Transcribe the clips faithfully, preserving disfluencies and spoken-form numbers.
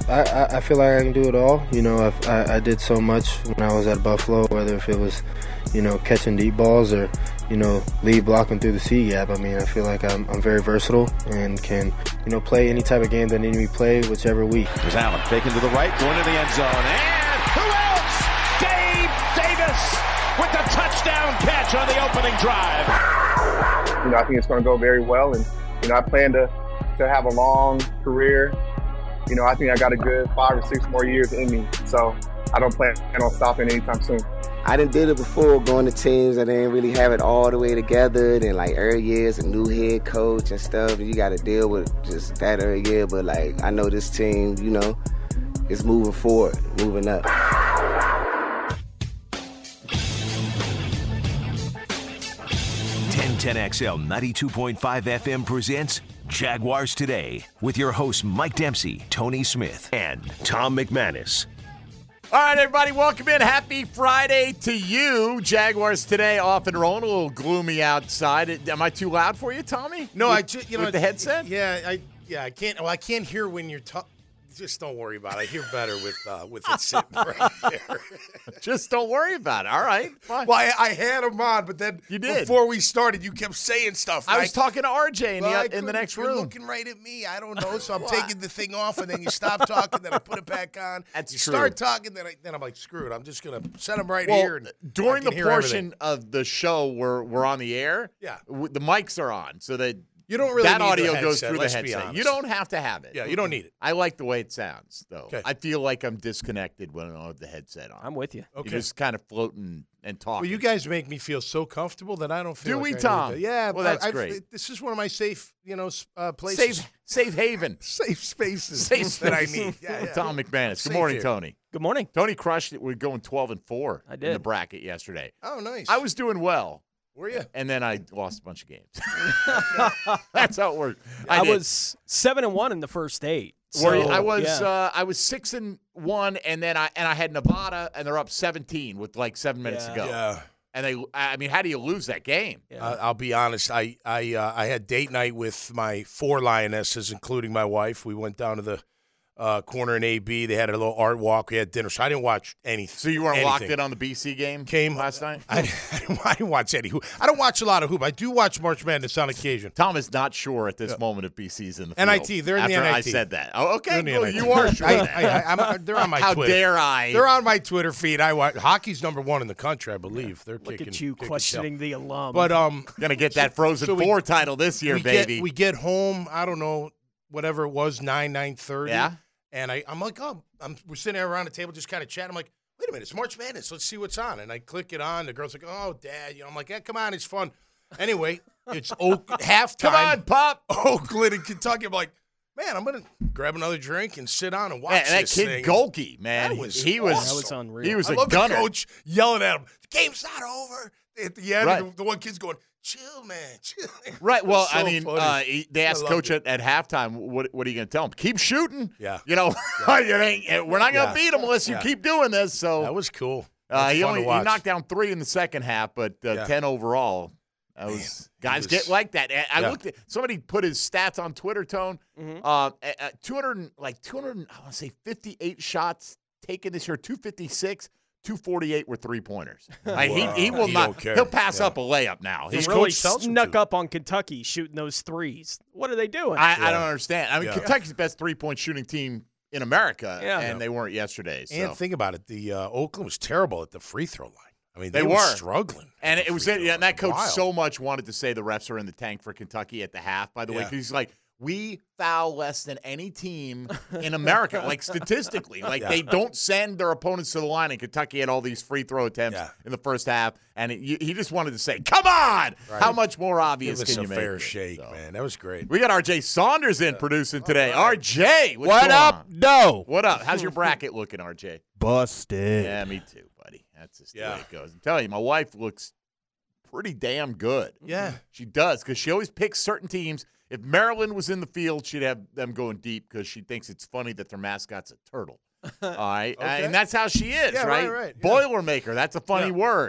I, I, I feel like I can do it all. You know, I've, I, I did so much when I was at Buffalo, whether if it was, you know, catching deep balls or, you know, lead blocking through the C gap. I mean, I feel like I'm, I'm very versatile and can, you know, play any type of game that needs to be played, whichever week. There's Allen taken to the right, going to the end zone. And who else? Gabe Davis with the touchdown catch on the opening drive. You know, I think it's going to go very well. And, you know, I plan to, to have a long career. You know, I think I got a good five or six more years in me. So I don't plan on stopping anytime soon. I done did it before, going to teams and didn't really have it all the way together. Then, like, every year it's a new head coach and stuff. And you got to deal with just that every year. But, like, I know this team, you know, is moving forward, moving up. ten ten X L ninety-two point five F M presents Jaguars Today with your hosts Mike Dempsey, Tony Smith, and Tom McManus. All right, everybody, welcome in. Happy Friday to you. Jaguars Today off and rolling. A little gloomy outside. Am I too loud for you, Tommy? No, with, I just, you know, with the headset. Yeah, I yeah, I can't. Well, I can't hear when you're talking. Just don't worry about it. I hear better with uh, with it sitting right there. Just don't worry about it. All right. Fine. Well, I, I had him on, but then you did. Before we started, you kept saying stuff. I was I, talking to R J in, well, the, in the next you're room. Looking right at me. I don't know. So I'm taking the thing off, and then you stop talking, then I put it back on. That's you true. start talking, then I, then I'm like, screw it. I'm just gonna set them right well, here. And during the everything. portion of the show where we're on the air, yeah, the mics are on, so that. You don't really that need audio the goes headset, through the let's headset. You don't have to have it. Yeah, you don't need it. I like the way it sounds, though. Okay. I feel like I'm disconnected when I don't have the headset on. I'm with you. Okay. You're just kind of floating and talking. Well, you guys make me feel so comfortable that I don't feel. Do like we, I need Tom? to- Yeah. Well, that's I've, great. This is one of my safe, you know, uh, places. Safe, safe haven. Safe spaces Safe that I spaces. need. Yeah, yeah. Tom McManus. Good Safe morning, here. Tony. Good morning. Tony crushed it. We're going twelve and four I in did. the bracket yesterday. Oh, nice. I was doing well. Were you? And then I lost a bunch of games. That's how it worked. I, I did. was seven and one in the first eight. Were you? So, I was yeah. uh, I was six and one, and then I and I had Nevada, and they're up seventeen with like seven minutes Yeah. to go. Yeah. And they, I mean, how do you lose that game? Yeah. Uh, I'll be honest. I I uh, I had date night with my four lionesses, including my wife. We went down to the uh, corner in A B. They had a little art walk. We had dinner. So I didn't watch anything. So you weren't anything. locked in on the B C game Came last night? I, I, didn't, I didn't watch any hoop. I don't watch a lot of hoop. I do watch March Madness on occasion. Tom is not sure at this Yeah. moment if B C's in the N I field. T, they're in the after N I I T. said that. Oh, okay, They're in the well, N I T. you are sure. I, of that. I, I, I'm, they're on my How Twitter. dare I? They're on my Twitter feed. I watch hockey's number one in the country, I believe. They're Look kicking, at you kicking questioning tail. the alum. But um, Gonna get that Frozen so we- Four title this year, we baby. Get, we get home. I don't know, whatever it was, nine nine thirty. Yeah. And I, I'm like, oh, I'm, we're sitting there around the table just kind of chatting. I'm like, wait a minute, it's March Madness. Let's see what's on. And I click it on. The girl's like, oh, Dad. You know, I'm like, yeah, come on, it's fun. Anyway, it's Oak halftime. Come on, Pop. Oakland and Kentucky. I'm like, man, I'm gonna grab another drink and sit on and watch Man, that this kid thing. Golke, man, That was he was awesome. That was unreal. He was I a love gunner. the coach yelling at him. The game's not over. At the end, Right. the, the one kid's going, chill, man, chill. Right. Well, It was I so mean, funny. uh, he, they asked I coach loved at, at halftime, what, what are you going to tell him? Keep shooting. Yeah. You know, it ain't, we're not going to Yeah. beat them unless you Yeah. keep doing this. So That was cool. uh, That's he fun only to he watch. knocked down three in the second half, but uh, Yeah. ten overall. That was Man, guys was- get like that. I, I Yeah. looked at somebody put his stats on Twitter. Tone Mhm. uh, uh, two hundred like two hundred. I want to say fifty-eight shots taken this year. two fifty-six. two forty-eight were three pointers. Like, Wow. he he will He not. don't care. He'll pass Yeah. up a layup now. He He's really coach tells him snuck to. up on Kentucky shooting those threes. What are they doing? I, I Yeah. don't understand. I mean, Yeah. Kentucky's the best three-point shooting team in America, Yeah. and they weren't yesterday. So. And think about it. The uh, Oakland was terrible at the free throw line. I mean, They they, were. were struggling. And at the it was, free yeah, throw and that line. coach Wild. so much wanted to say the refs are in the tank for Kentucky at the half, by the way, Yeah. because he's like, we foul less than any team in America, like statistically. Like, Yeah. they don't send their opponents to the line, and Kentucky had all these free throw attempts Yeah. in the first half, and it, he just wanted to say, come on! Right. How much more obvious Give us can a you make fair it? shake, So. man. That was great. We got R J Saunders in producing today. right. R J, what's What going up, on? no? What up? How's your bracket looking, R J? Busted. Yeah, me too, buddy. That's just the Yeah. way it goes. I'm telling you, my wife looks pretty damn good. Yeah. She does, because she always picks certain teams. If Maryland was in the field, she'd have them going deep because she thinks it's funny that their mascot's a turtle. All right? Okay. And that's how she is, Yeah, right? right, right, yeah. Boilermaker, that's a funny Yeah. word.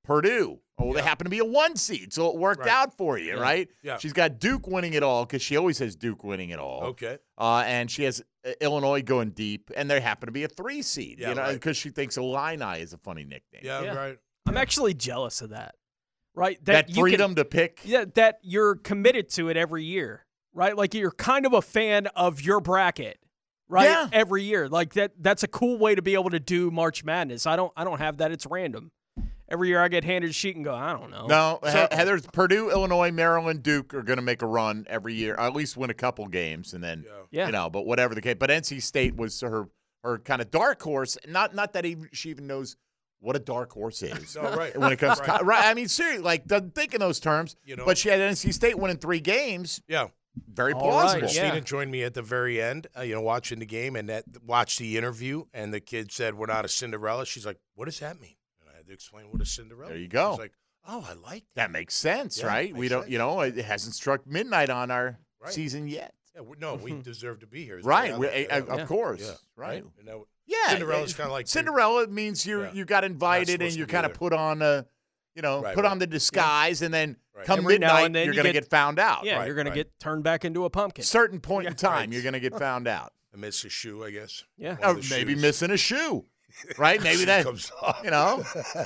Purdue. Oh, they Yeah. happen to be a one seed, so it worked Right. out for you, Yeah. right? Yeah. She's got Duke winning it all because she always has Duke winning it all. Okay. Uh, and she has uh, Illinois going deep, and they happen to be a three seed, Yeah, you know, right. because she thinks Illini is a funny nickname. Yeah, Yeah. right. I'm actually jealous of that. Right? That, you can- freedom to pick. Yeah, that you're committed to it every year, right? Like you're kind of a fan of your bracket, right? Yeah. Every year, like that. That's a cool way to be able to do March Madness. I don't, I don't have that. It's random. Every year I get handed a sheet and go, I don't know. No, So- He- Heather's Purdue, Illinois, Maryland, Duke are going to make a run every year, or at least win a couple games, and then Yeah. Yeah. you know. But whatever the case, but N C State was her her kind of dark horse. Not not that even, she even knows what a dark horse is. No, right. When it comes right. to right, I mean, seriously, like doesn't think in those terms. You know. But she had N C State winning three games. Yeah. Very All right, plausible. yeah. Christina joined me at the very end, uh, you know, watching the game and that watched the interview. And the kid said, "We're not a Cinderella." She's like, "What does that mean?" And I had to explain what a Cinderella. There you is. go. She's like, "Oh, I like that." That makes sense, Yeah, right? makes We don't, sense. you know, it hasn't struck midnight on our Right. season yet. Yeah, we, no, we deserve to be here. is the Right, way I we, look at it. uh, of Yeah. course, Yeah. right? And that, Yeah, Cinderella's it- kind of like Cinderella means you Yeah. you got invited and supposed you to be kind of there. put on a, you know, Right, put right. on the disguise, and then Right. come Every now midnight and then you're you going to get- get found out. Yeah, Right, you're gonna right. get turned back into a pumpkin. Certain point in time, Right. you're going to get found out. amidst a shoe, I guess. Yeah. One Or of the maybe shoes. missing a shoe, right? Maybe Shoe that comes off. you know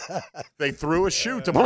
they threw a shoe to.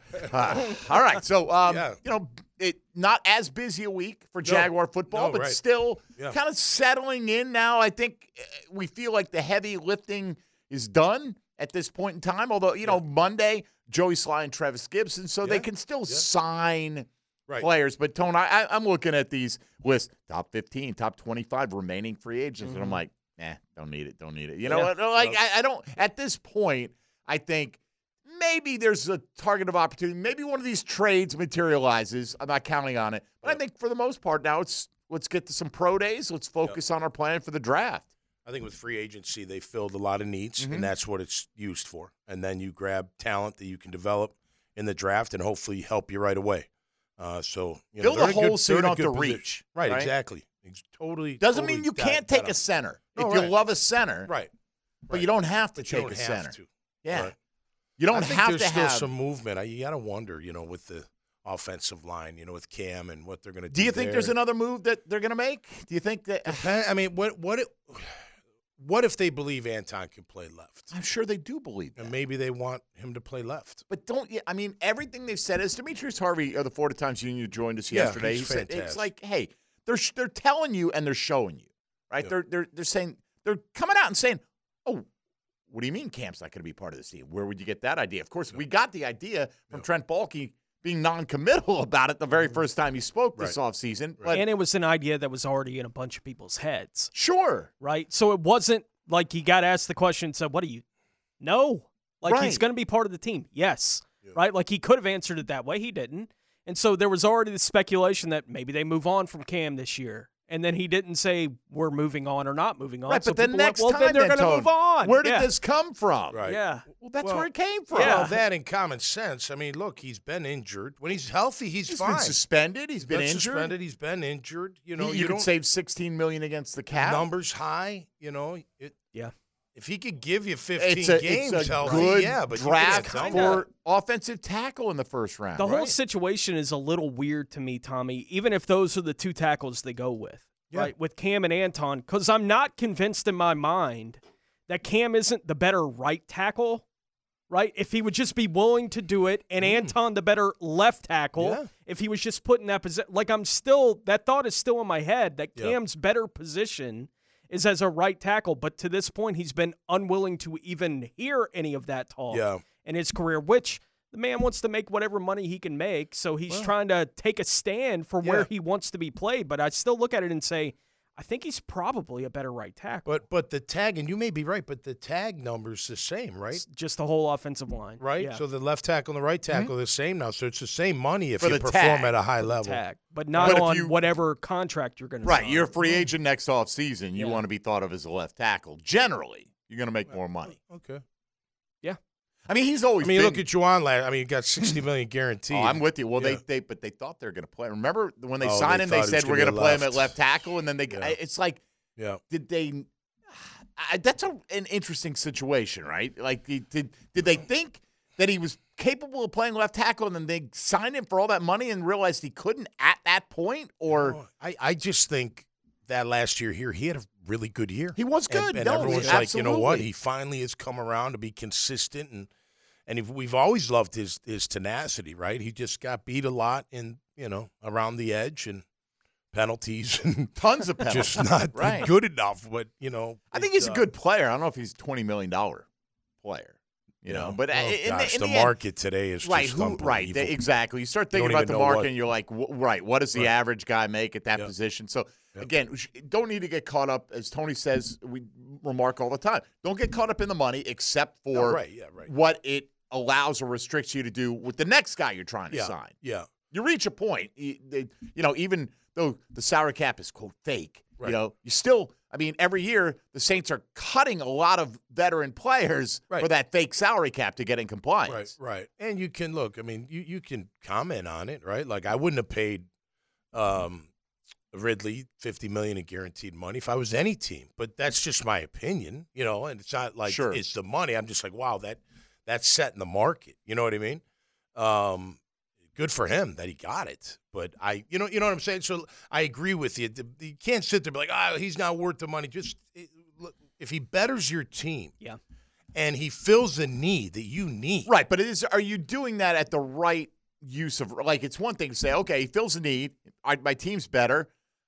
Uh, all right, so um, Yeah. you know, it not as busy a week for Jaguar football, No, but right. still Yeah. kind of settling in now. I think uh, we feel like the heavy lifting is done at this point in time. Although you know, Monday, Joey Sly and Travis Gibson, so they Yeah. can still Yeah. sign Right. players. But Tone, I, I, I'm looking at these lists: top fifteen, top twenty-five remaining free agents, and I'm like, nah, don't need it, don't need it. You know, Yeah. what? like Well- I, I don't. At this point, I think maybe there's a target of opportunity. Maybe one of these trades materializes. I'm not counting on it, but I Yep. think for the most part now, it's let's get to some pro days. Let's focus on our plan for the draft. I think with free agency, they filled a lot of needs, Mhm. and that's what it's used for. And then you grab talent that you can develop in the draft and hopefully help you right away. Uh, so you know, Build they're a in a hole good- so they're you in a don't have good to position. reach. Right, right? exactly. It's totally Doesn't totally mean you that- can't that take a up. center No, if you right. love a center, Right. but right. you don't have to But you take don't a have center. to. Yeah, Right. you don't I think have there's to still have. some movement. I, you got to wonder, you know, with the offensive line, you know, with Cam and what they're going to do. Do you think there's there. another move that they're going to make? Do you think that? Depend- I mean, what what it, what if they believe Anton can play left? I'm sure they do believe that. And maybe they want him to play left. But don't you? I mean, everything they've said is Demetrius Harvey of the Florida Times Union joined us Yeah, yesterday. he's He said it's fantastic. like, hey, they're sh- they're telling you and they're showing you, right? Yeah. They're they're they're saying they're coming out and saying, oh, what do you mean Cam's not going to be part of this team? Where would you get that idea? Of course, we got the idea from Trent Baalke being non-committal about it the very first time he spoke this Right. offseason. Right. But And it was an idea that was already in a bunch of people's heads, sure, right? So it wasn't like he got asked the question and said, "What do you?" No, like he's Right. going to be part of the team. Yes, right? Like he could have answered it that way. He didn't, and so there was already the speculation that maybe they move on from Cam this year. And then he didn't say we're moving on or not moving on. right. So But then people went, next well, time, then they're then, gonna Tone, move on. Where did Yeah. this come from? Right. Yeah. Well, that's Well, where it came from. Yeah. Well, that and common sense. I mean, look, he's been injured. When he's healthy, he's, He's fine. been suspended. He's been, Been injured. suspended. He's been injured. You know, you, you, you don't could save sixteen million dollars against the cap. numbers high. You know, it, Yeah. if he could give you fifteen It's a, games it's a healthy, good yeah, but draft you can't for offensive tackle in the first round. The whole Right. situation is a little weird to me, Tommy, even if those are the two tackles they go with, Yeah. right? With Cam and Anton, because I'm not convinced in my mind that Cam isn't the better right tackle, right? If he would just be willing to do it, and Anton the better left tackle, Yeah. if he was just put in that position. Like, I'm still, that thought is still in my head that Yeah. Cam's better position is as a right tackle, but to this point, he's been unwilling to even hear any of that talk Yeah. in his career, which the man wants to make whatever money he can make, so he's Well, trying to take a stand for yeah. where he wants to be played. But I still look at it and say, I think he's probably a better right tackle. But but the tag, and you may be right, but the tag number's the same, right? It's just the whole offensive line, Right. Yeah. So the left tackle and the right tackle are the same now. So it's the same money if For you the perform tag. at a high For the level. tag, but not But if on you- whatever contract you're going to Right, sign. you're a free agent next offseason. You Yeah. want to be thought of as a left tackle. Generally, you're going to make more money. Okay. I mean, he's always I mean, been. look at Juwan last. I mean, he got sixty million guaranteed. Oh, I'm with you. Well, Yeah. they, they but they thought they were going to play. Remember when they Oh, signed they him, they thought he was said we're gonna going be to play him left. at left tackle, and then they. Yeah. It's like, Yeah. did they? I, that's a, an interesting situation, right? Like, did did they think that he was capable of playing left tackle, and then they signed him for all that money and realized he couldn't at that point? Or No, I, I just think that last year here, he had a really good year. He was good. And, and No, everyone's absolutely. like, you know what? He finally has come around to be consistent. And and if, we've always loved his his tenacity, right? He just got beat a lot in, you know, around the edge and penalties. And tons of penalties. just not Right. good enough. But, you know. I think it, he's a uh, good player. I don't know if he's a twenty million dollars player. You Yeah. know, but Oh, in, gosh, the, in the, the end- market today is right, just who, unbelievable. right, they- exactly. You start You thinking don't about the even know market, what- and you're like, wh- right, what does the Right. average guy make at that Yep. position? So Yep. again, we sh- don't need to get caught up, as Tony says. We remark all the time. Don't get caught up in the money, except for Oh, right, yeah, right. what it allows or restricts you to do with the next guy you're trying to Yeah, sign. yeah. You reach a point, you, they, you know, even though the salary cap is quote fake, Right. you know, you still. I mean, every year the Saints are cutting a lot of veteran players Right. for that fake salary cap to get in compliance. Right, right. And you can look, I mean, you, you can comment on it, right? Like I wouldn't have paid um, Ridley fifty million dollars in guaranteed money if I was any team. But that's just my opinion, you know, and it's not like Sure. it's the money. I'm just like, wow, that that's setting the market. You know what I mean? Um, good for him that he got it. But I, you know, you know what I'm saying? So I agree with you. The- You can't sit there and be like, oh, he's not worth the money. Just it, look, if he betters your team, Yeah. and he fills the need that you need, Right, but it is. Are you doing that at the right use of? Like, it's one thing to say, okay, he fills the need. I, my team's better.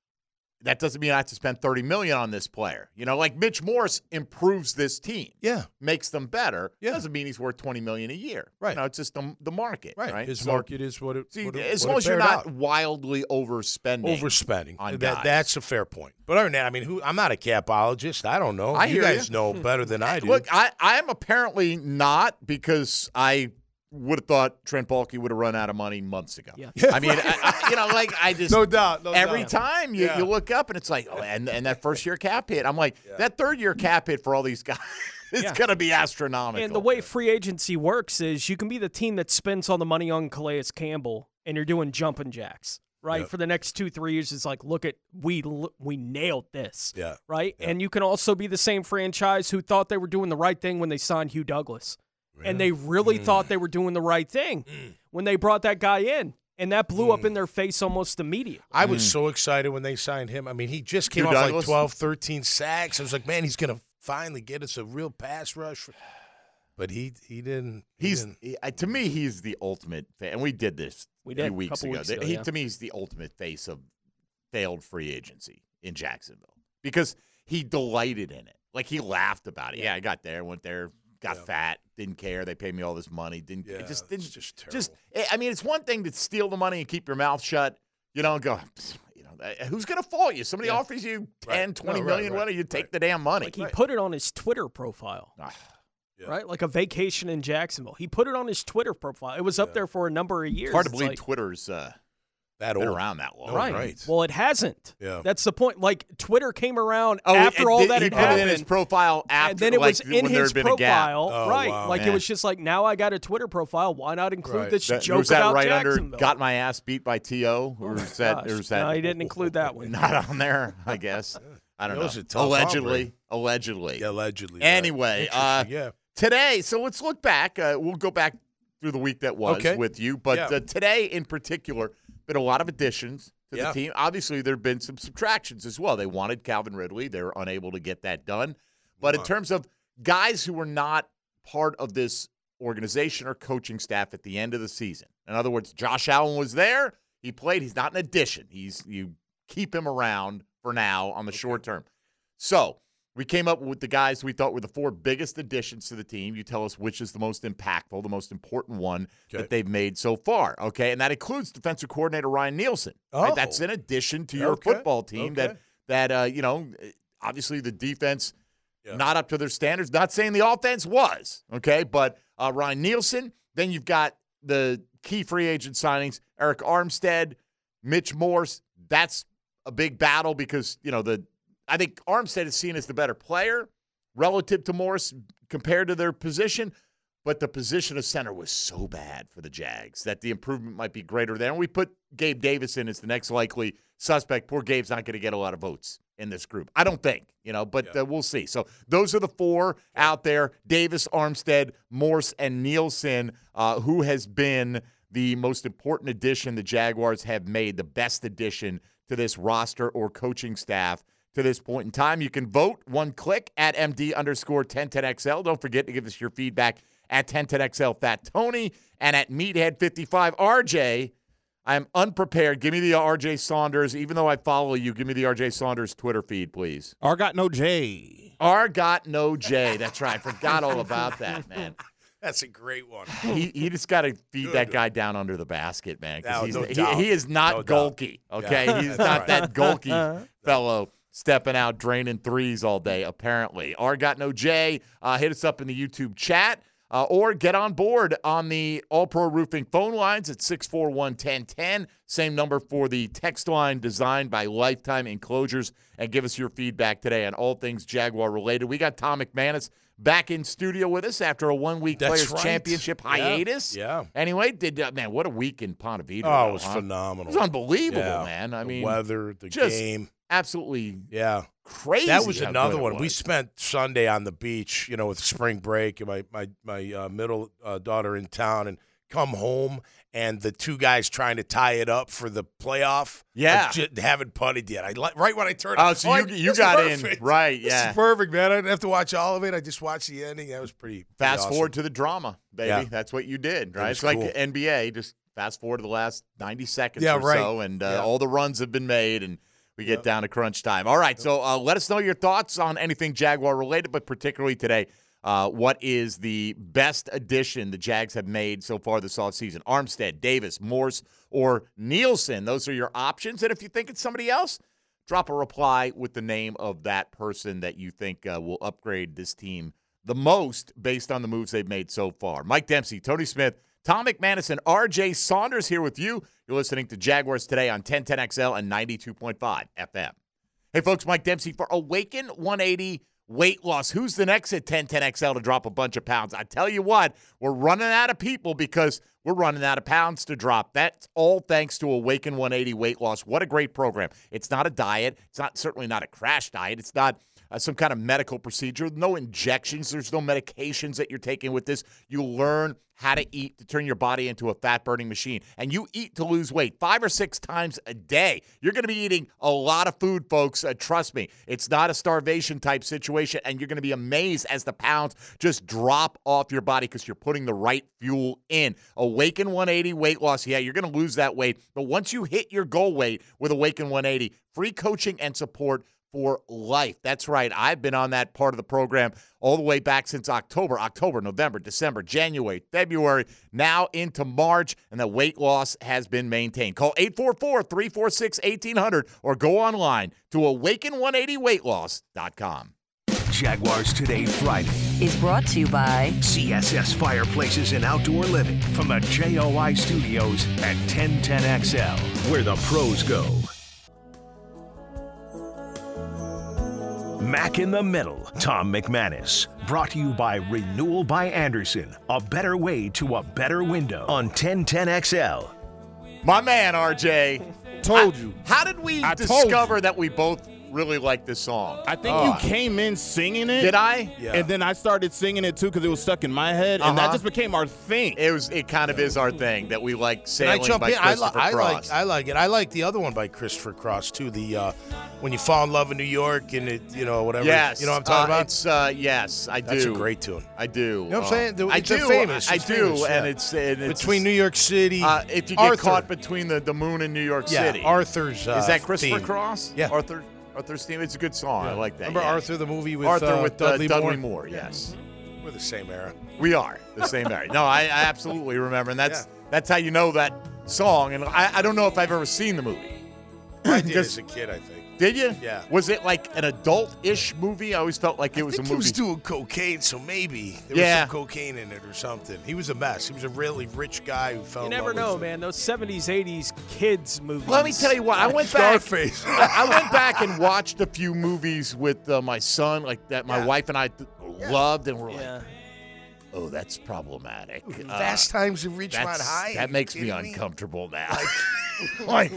That doesn't mean I have to spend thirty million dollars on this player. You know, like Mitch Morse improves this team. Yeah. Makes them better. Yeah. Doesn't mean he's worth twenty million dollars a year. Right. You know, it's just the, the market. Right. Right. His So- market is what it. See, what it as what long it as you're bared not out. wildly overspending. overspending, on that guys. that's a fair point. But other than that, I mean, who? I'm not a capologist. I don't know. I you hear guys you. know better than I do. Look, I, I am apparently not, because I would have thought Trent Baalke would have run out of money months ago. Yeah. I mean, I, I, you know, like I just no doubt. No every doubt. time you, Yeah. you look up and it's like, oh, and, and that first year cap hit. I'm like, that third year cap hit for all these guys, it's Yeah. going to be astronomical. And the way free agency works is you can be the team that spends all the money on Calais Campbell, and you're doing jumping jacks, right? Yep. For the next two, three years, it's like, look at we we nailed this, Yeah. right? Yeah. And you can also be the same franchise who thought they were doing the right thing when they signed Hugh Douglas, and they really Mm. thought they were doing the right thing when they brought that guy in, and that blew Mm. up in their face almost immediately. I was so excited when they signed him. I mean, he just came Hugh off Douglas? like twelve, thirteen sacks. I was like, man, he's going to finally get us a real pass rush. But he he didn't. He He's didn't. he- uh, to me, he's the ultimate, fa- and we did this We a did, few a weeks couple ago. weeks ago, he, yeah. To me, he's the ultimate face of failed free agency in Jacksonville, because he delighted in it. Like, he laughed about it. Yeah, I got there, went there, got Yeah. fat, didn't care. They paid me all this money. Didn't Yeah, it just it's didn't just terrible. just. I mean, it's one thing to steal the money and keep your mouth shut. You know, and go. You know, uh, who's going to fault you? Somebody Yeah. offers you ten, Right. twenty No, right, million, right, what do you take right. the damn money? Like he Right. put it on his Twitter profile. Ah, Yeah. Right, like a vacation in Jacksonville. He put it on his Twitter profile. It was up Yeah. there for a number of years. it's hard to It's believe like- Twitter's uh, that been old. around that long. Oh, right. right. Well, it hasn't. Yeah. That's the point. Like Twitter came around Oh, after and all th- that he had put it in happened, his profile after, and then it like, was in when there his had been a gap. profile. Oh, right, wow. like Yeah. it was just like, now I got a Twitter profile. Why not include Right. this That, joke was that about right under Jacksonville? "Got my ass beat by T O" or is that, Gosh, or is that no, he didn't include that one. not on there? I guess I don't That was know. a tough Allegedly, hombre. allegedly. Yeah, allegedly. right. Anyway, uh, Interesting, yeah. today, so let's look back. Uh, we'll go back through the week that was Okay. with you, but Yeah. uh, today in particular, been a lot of additions to Yeah. the team. Obviously, there have been some subtractions as well. They wanted Calvin Ridley; they were unable to get that done. But in Wow. terms of guys who were not part of this organization or coaching staff at the end of the season, in other words, Josh Allen was there; he played. He's not an addition. He's you keep him around for now on the short term. So we came up with the guys we thought were the four biggest additions to the team. You tell us which is the most impactful, the most important one Okay. that they've made so far. Okay, and that includes defensive coordinator Ryan Nielsen. right? Oh. That's in addition to your Okay. football team that Okay. that uh, you know, obviously the defense Yeah. not up to their standards. Not saying the offense was okay, but uh, Ryan Nielsen. Then you've got the key free agent signings: Eric Armstead, Mitch Morse. That's a big battle because you know the. I think Armstead is seen as the better player relative to Morse compared to their position. but the position of center was so bad for the Jags that the improvement might be greater there. And we put Gabe Davis in as the next likely suspect. Poor Gabe's not going to get a lot of votes in this group, I don't think, you know, but yeah. uh, we'll see. So those are the four out there: Davis, Armstead, Morse, and Nielsen. Uh, who has been the most important addition the Jaguars have made, the best addition to this roster or coaching staff to this point in time? You can vote one click at M D underscore ten ten X L. Don't forget to give us your feedback at ten ten X L Fat Tony and at Meathead fifty-five. R J, I'm unprepared. Give me the R J Saunders. Even though I follow you, give me the R J Saunders Twitter feed, please. R got no J. R got no J. That's right. I forgot all about that, man. That's a great one. He he just got to feed Good. that guy down under the basket, man. No, he's, no he, doubt. he is not No gulky, doubt. okay? Yeah, he's that's not right. that gulky fellow stepping out, draining threes all day, apparently. R got no J. Uh, hit us up in the YouTube chat. Uh, or get on board on the All-Pro Roofing phone lines at six four one, one zero one zero. Same number for the text line designed by Lifetime Enclosures. And give us your feedback today on all things Jaguar-related. We got Tom McManus back in studio with us after a one-week That's Players' right. Championship hiatus. Yeah. Anyway, did uh, man, what a week in Ponte Vedra. Oh, it was huh? phenomenal. It was unbelievable, Yeah. man. I the mean, weather, the just game. Absolutely Yeah. crazy. That was how another good it one. We was. spent Sunday on the beach, you know, with spring break, and my my my uh, middle uh, daughter in town, and come home, and the two guys trying to tie it up for the playoff. Yeah. I just haven't putted yet. I li- right when I turned. Oh, so I'm you, like, you this got is perfect. in. Right, This yeah. is perfect, man. I didn't have to watch all of it. I just watched the ending. That was pretty. pretty Fast awesome. forward to the drama, baby. Yeah. That's what you did, right? was It's like cool. the N B A. Just fast forward to the last ninety seconds Yeah, or right. so, and uh, Yeah. all the runs have been made, and we get Yep. down to crunch time. All right, so uh, let us know your thoughts on anything Jaguar-related, but particularly today, uh, what is the best addition the Jags have made so far this offseason? Armstead, Davis, Morse, or Nielsen. Those are your options. And if you think it's somebody else, drop a reply with the name of that person that you think uh, will upgrade this team the most based on the moves they've made so far. Mike Dempsey, Tony Smith, Tom McManus, and R J Saunders here with you. You're listening to Jaguars Today on ten ten X L and ninety-two point five F M. Hey, folks, Mike Dempsey for Awaken one eighty Weight Loss. Who's the next at ten ten X L to drop a bunch of pounds? I tell you what, we're running out of people because we're running out of pounds to drop. That's all thanks to Awaken one eighty Weight Loss. What a great program. It's not a diet. It's not certainly not a crash diet. It's not uh, some kind of medical procedure. No injections. There's no medications that you're taking with this. You learn how to eat to turn your body into a fat-burning machine. And you eat to lose weight five or six times a day. You're going to be eating a lot of food, folks. Uh, trust me. It's not a starvation-type situation, and you're going to be amazed as the pounds just drop off your body because you're putting the right fuel in. Awaken one eighty Weight Loss. Yeah, you're going to lose that weight. But once you hit your goal weight with Awaken one eighty, free coaching and support for life. That's right. I've been on that part of the program all the way back since October, October, November, December, January, February, now into March, and the weight loss has been maintained. Call eight four four, three four six, one eight hundred or go online to awaken one eighty weight loss dot com. Jaguars Today Friday. Is brought to you by C S S Fireplaces and Outdoor Living from the J O I Studios at ten ten X L, where the pros go. Mac in the Middle, Tom McManus. Brought to you by Renewal by Anderson, a better way to a better window on ten ten X L. My man, R J. Told I- you. How did we I told discover that we both really like this song? I think Oh. you came in singing it. Did I? Yeah. And then I started singing it too because it was stuck in my head, and Uh-huh. that just became our thing. It was. It kind of is our thing that we like Can sailing I jump by in? I, li- Christopher I like Cross. I like it. I like the other one by Christopher Cross too. The uh, when you fall in love in New York and it, you know, whatever. Yes, You know what I'm talking uh, about? It's uh, yes, I do. That's a great tune. I do. You know what I'm Uh, saying? The- I it's a do. famous- I, I it's do, famous, and yeah. it's, and it's Between New York City, Uh, if you get Arthur. caught between the, the moon and New York yeah, City, Arthur's. Uh, is that Christopher theme. Cross? Yeah. Arthur. Arthur's theme. It's a good song. I like that. Remember yeah. Arthur, the movie with Arthur uh, with uh, Dudley, Dudley Moore? Moore. Yes, We're the same era. we are the same area. No, I, I absolutely remember, and that's that's how you know that song. And I, I don't know if I've ever seen the movie. I did Because- as a kid, I think. Did you? Yeah. Was it like an adult-ish movie? I always felt like it was I think a he movie. was doing cocaine, so maybe there Yeah. was some cocaine in it or something. He was a mess. He was a really rich guy who fell You in never love know, with man. Those seventies, eighties kids movies. Let me tell you what. I went back. Scarface. I, I went back and watched a few movies with uh, my son, like that. My Yeah. wife and I th- loved, and we're like, Yeah. Oh, that's problematic. Fast Uh, times in Ridgemont that's- High. That Are makes you me kidding uncomfortable now. Like,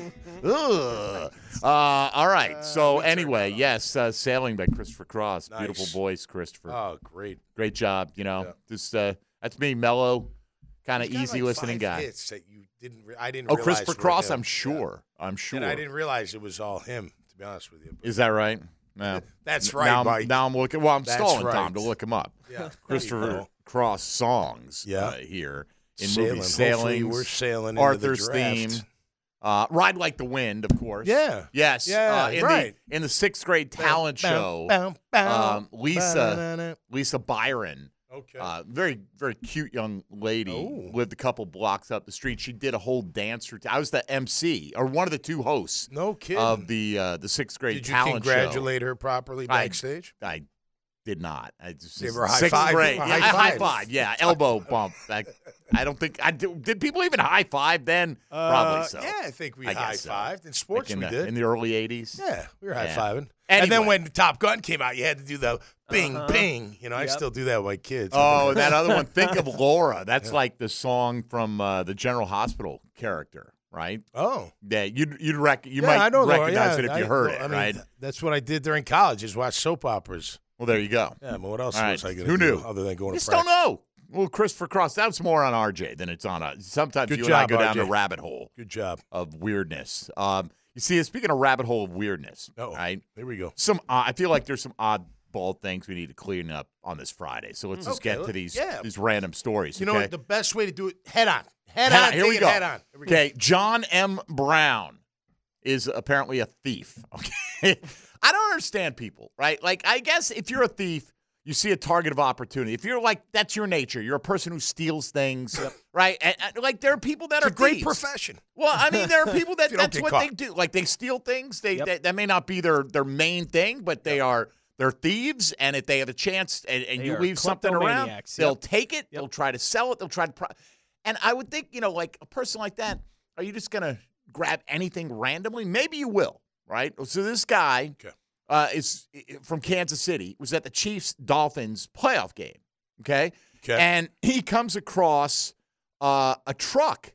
ugh. Uh, all right. So anyway, yes, uh, Sailing by Christopher Cross. Nice. Beautiful voice, Christopher. Oh, great. Great job. You know, Yeah. just uh, that's me, mellow, kind of He's got, easy like, listening five guy. hits that you didn't. Re- I didn't. Oh, realize Christopher were Cross. him. I'm sure. I'm sure. And I didn't realize it was all him. To be honest with you. Is that right? No. That's N- right, now, I'm- Mike. Now I'm looking. Well, I'm That's stalling right. Tom to look him up. Yeah. There you Christopher go. Cross songs. Yeah. Uh, here in Sailing. movie Hopefully Sailing. we're sailing into Arthur's the draft. theme. Uh, Ride Like the Wind, of course. Yeah. Yes. Yeah, Uh, in right. The, in the sixth grade talent Bow, show, bow, bow, um, Lisa ba-da-da-da. Lisa Byron, Okay. uh, very very cute young lady, Oh. lived a couple blocks up the street. She did a whole dance routine. I was the M C or one of the two hosts no kidding. of the uh, the sixth grade Did you talent congratulate her properly I- backstage? show. I did not. I just Give her a high sixth five. grade. A Yeah, high high five. five. Yeah, elbow bump. I, I don't think I did. Did people even high five then? Probably Uh, so. Yeah, I think we I high guess so. fived in sports. Like in we the, did in the early eighties. Yeah, we were high Yeah. fiving. And then Anyway. when Top Gun came out, you had to do the bing, Uh-huh. bing. You know, I Yep. still do that with my kids. Oh, that other one. Think of Laura. That's like the song from uh, the General Hospital character, right? Oh. Yeah, you'd you'd rec- you yeah, might I know Laura, recognize yeah, it if you I- heard well, it, I mean, right? th- That's what I did during college is watch soap operas. Well, there you go. Yeah, but what else All right. was I going to Who do knew? other than going Just to don't practice? know. Well, Christopher Cross, that's more on R J than it's on us. Sometimes Good you and I job, go down R J. the rabbit hole Good job. of weirdness. Um, you see, speaking of rabbit hole of weirdness, Oh, right? Here we go. Some uh, I feel like there's some oddball things we need to clean up on this Friday. So let's just Okay, get to let- these yeah. these random stories. You know okay? what? The best way to do it, head on. Head, Head on. on. Here take we it go. Head on. Here we go. Okay, John M. Brown is apparently a thief. Okay, I don't understand people, right? Like, I guess if you're a thief, you see a target of opportunity. If you're like, that's your nature. You're a person who steals things, right? And, and, like, there are people that It's are a great thieves. profession. Well, I mean, there are people that If you don't that's get what caught. they do. Like, they steal things. They Yep. that, that may not be their their main thing, but they are they're thieves. And if they have a chance and, and They you are leave something around, kleptomaniacs. they'll Yep. take it. They'll try to sell it. They'll try to. Pro- and I would think, you know, like a person like that, are you just gonna grab anything randomly? Maybe you will, right? So this guy Okay. uh, is from Kansas City. Was at the Chiefs Dolphins playoff game. Okay, Okay. and he comes across uh, a truck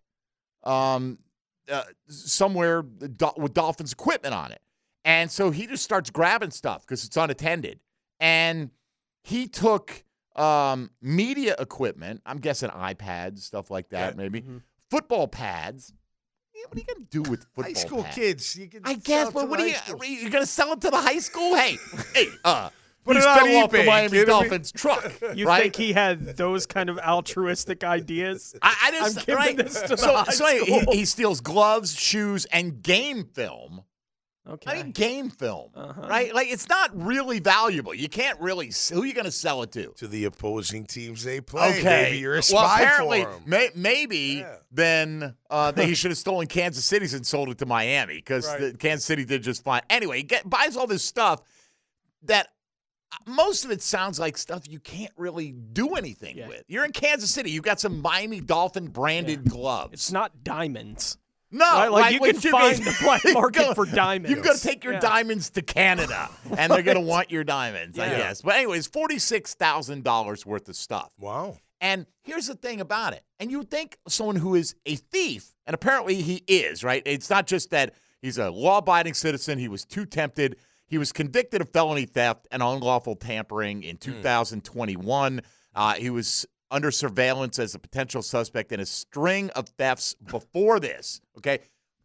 um, uh, somewhere with Dolphins equipment on it. And so he just starts grabbing stuff because it's unattended. And he took um, media equipment, I'm guessing iPads, stuff like that, Yeah. maybe, Mhm. football pads. Yeah, what are you going to do with football High school pads? kids. You can I sell guess, it to but what the are you, high school. are you going to sell it to the high school? Hey, hey, uh, Put please it on fell off the eBay, Miami kidding me? Dolphins truck. You right? think he had those kind of altruistic ideas? I, I just, I'm giving right? this to the so, high so anyway, school. he, he steals gloves, shoes, and game film. Okay. I mean, game film, Uh-huh. right? Like, it's not really valuable. You can't really. Who are you going to sell it to? To the opposing teams they play. Okay. Maybe you're a well, spy apparently, for 'em. may, maybe Yeah. then uh, that he should have stolen Kansas City's and sold it to Miami because Right. Kansas City did just fine. Anyway, he get, buys all this stuff that uh, most of it sounds like stuff you can't really do anything Yeah. with. You're in Kansas City. You've got some Miami Dolphin branded gloves. It's not diamonds. No, Right, like, you what can find mean- the black you're market gonna- for diamonds. You've got to take your Yeah. diamonds to Canada, and they're going to want your diamonds, I Yeah. guess. But anyways, forty-six thousand dollars worth of stuff. Wow. And here's the thing about it. And you would think someone who is a thief, and apparently he is, right? It's not just that he's a law-abiding citizen. He was too tempted. He was convicted of felony theft and unlawful tampering in two thousand twenty-one. Uh, he was under surveillance as a potential suspect in a string of thefts before this, okay?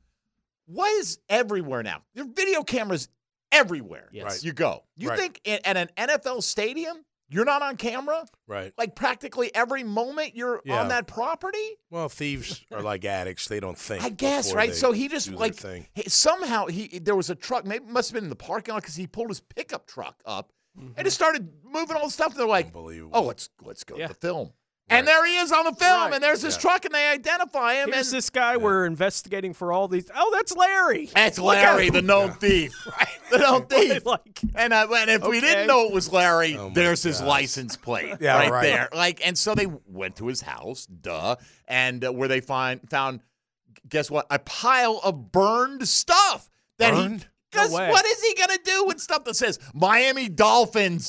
What is everywhere now? There are video cameras everywhere. Yes. Right. You go. You Right. think in, at an N F L stadium, you're not on camera? Right. Like practically every moment you're Yeah. on that property? Well, thieves are like addicts. They don't think. I guess, before right? they So he just do their like thing. he- somehow he there was a truck, maybe it must have been in the parking lot because he pulled his pickup truck up and just started moving all the stuff. And they're like, Unbelievable. oh, let's let's go Yeah. to the film. Right. And there he is on the film, Right. and there's his Yeah. truck, and they identify him. Here's and this guy we're investigating for all these. Oh, that's Larry. That's Look at Larry, him. the known thief. The known thief. Like, And, uh, and if we Okay. didn't know it was Larry, Oh, my there's his gosh. license plate Yeah, right, right. there. Like, and so they went to his house, duh, and uh, where they find found, guess what? A pile of burned stuff that Burned? he. Because No way. what is he gonna do with stuff that says Miami Dolphins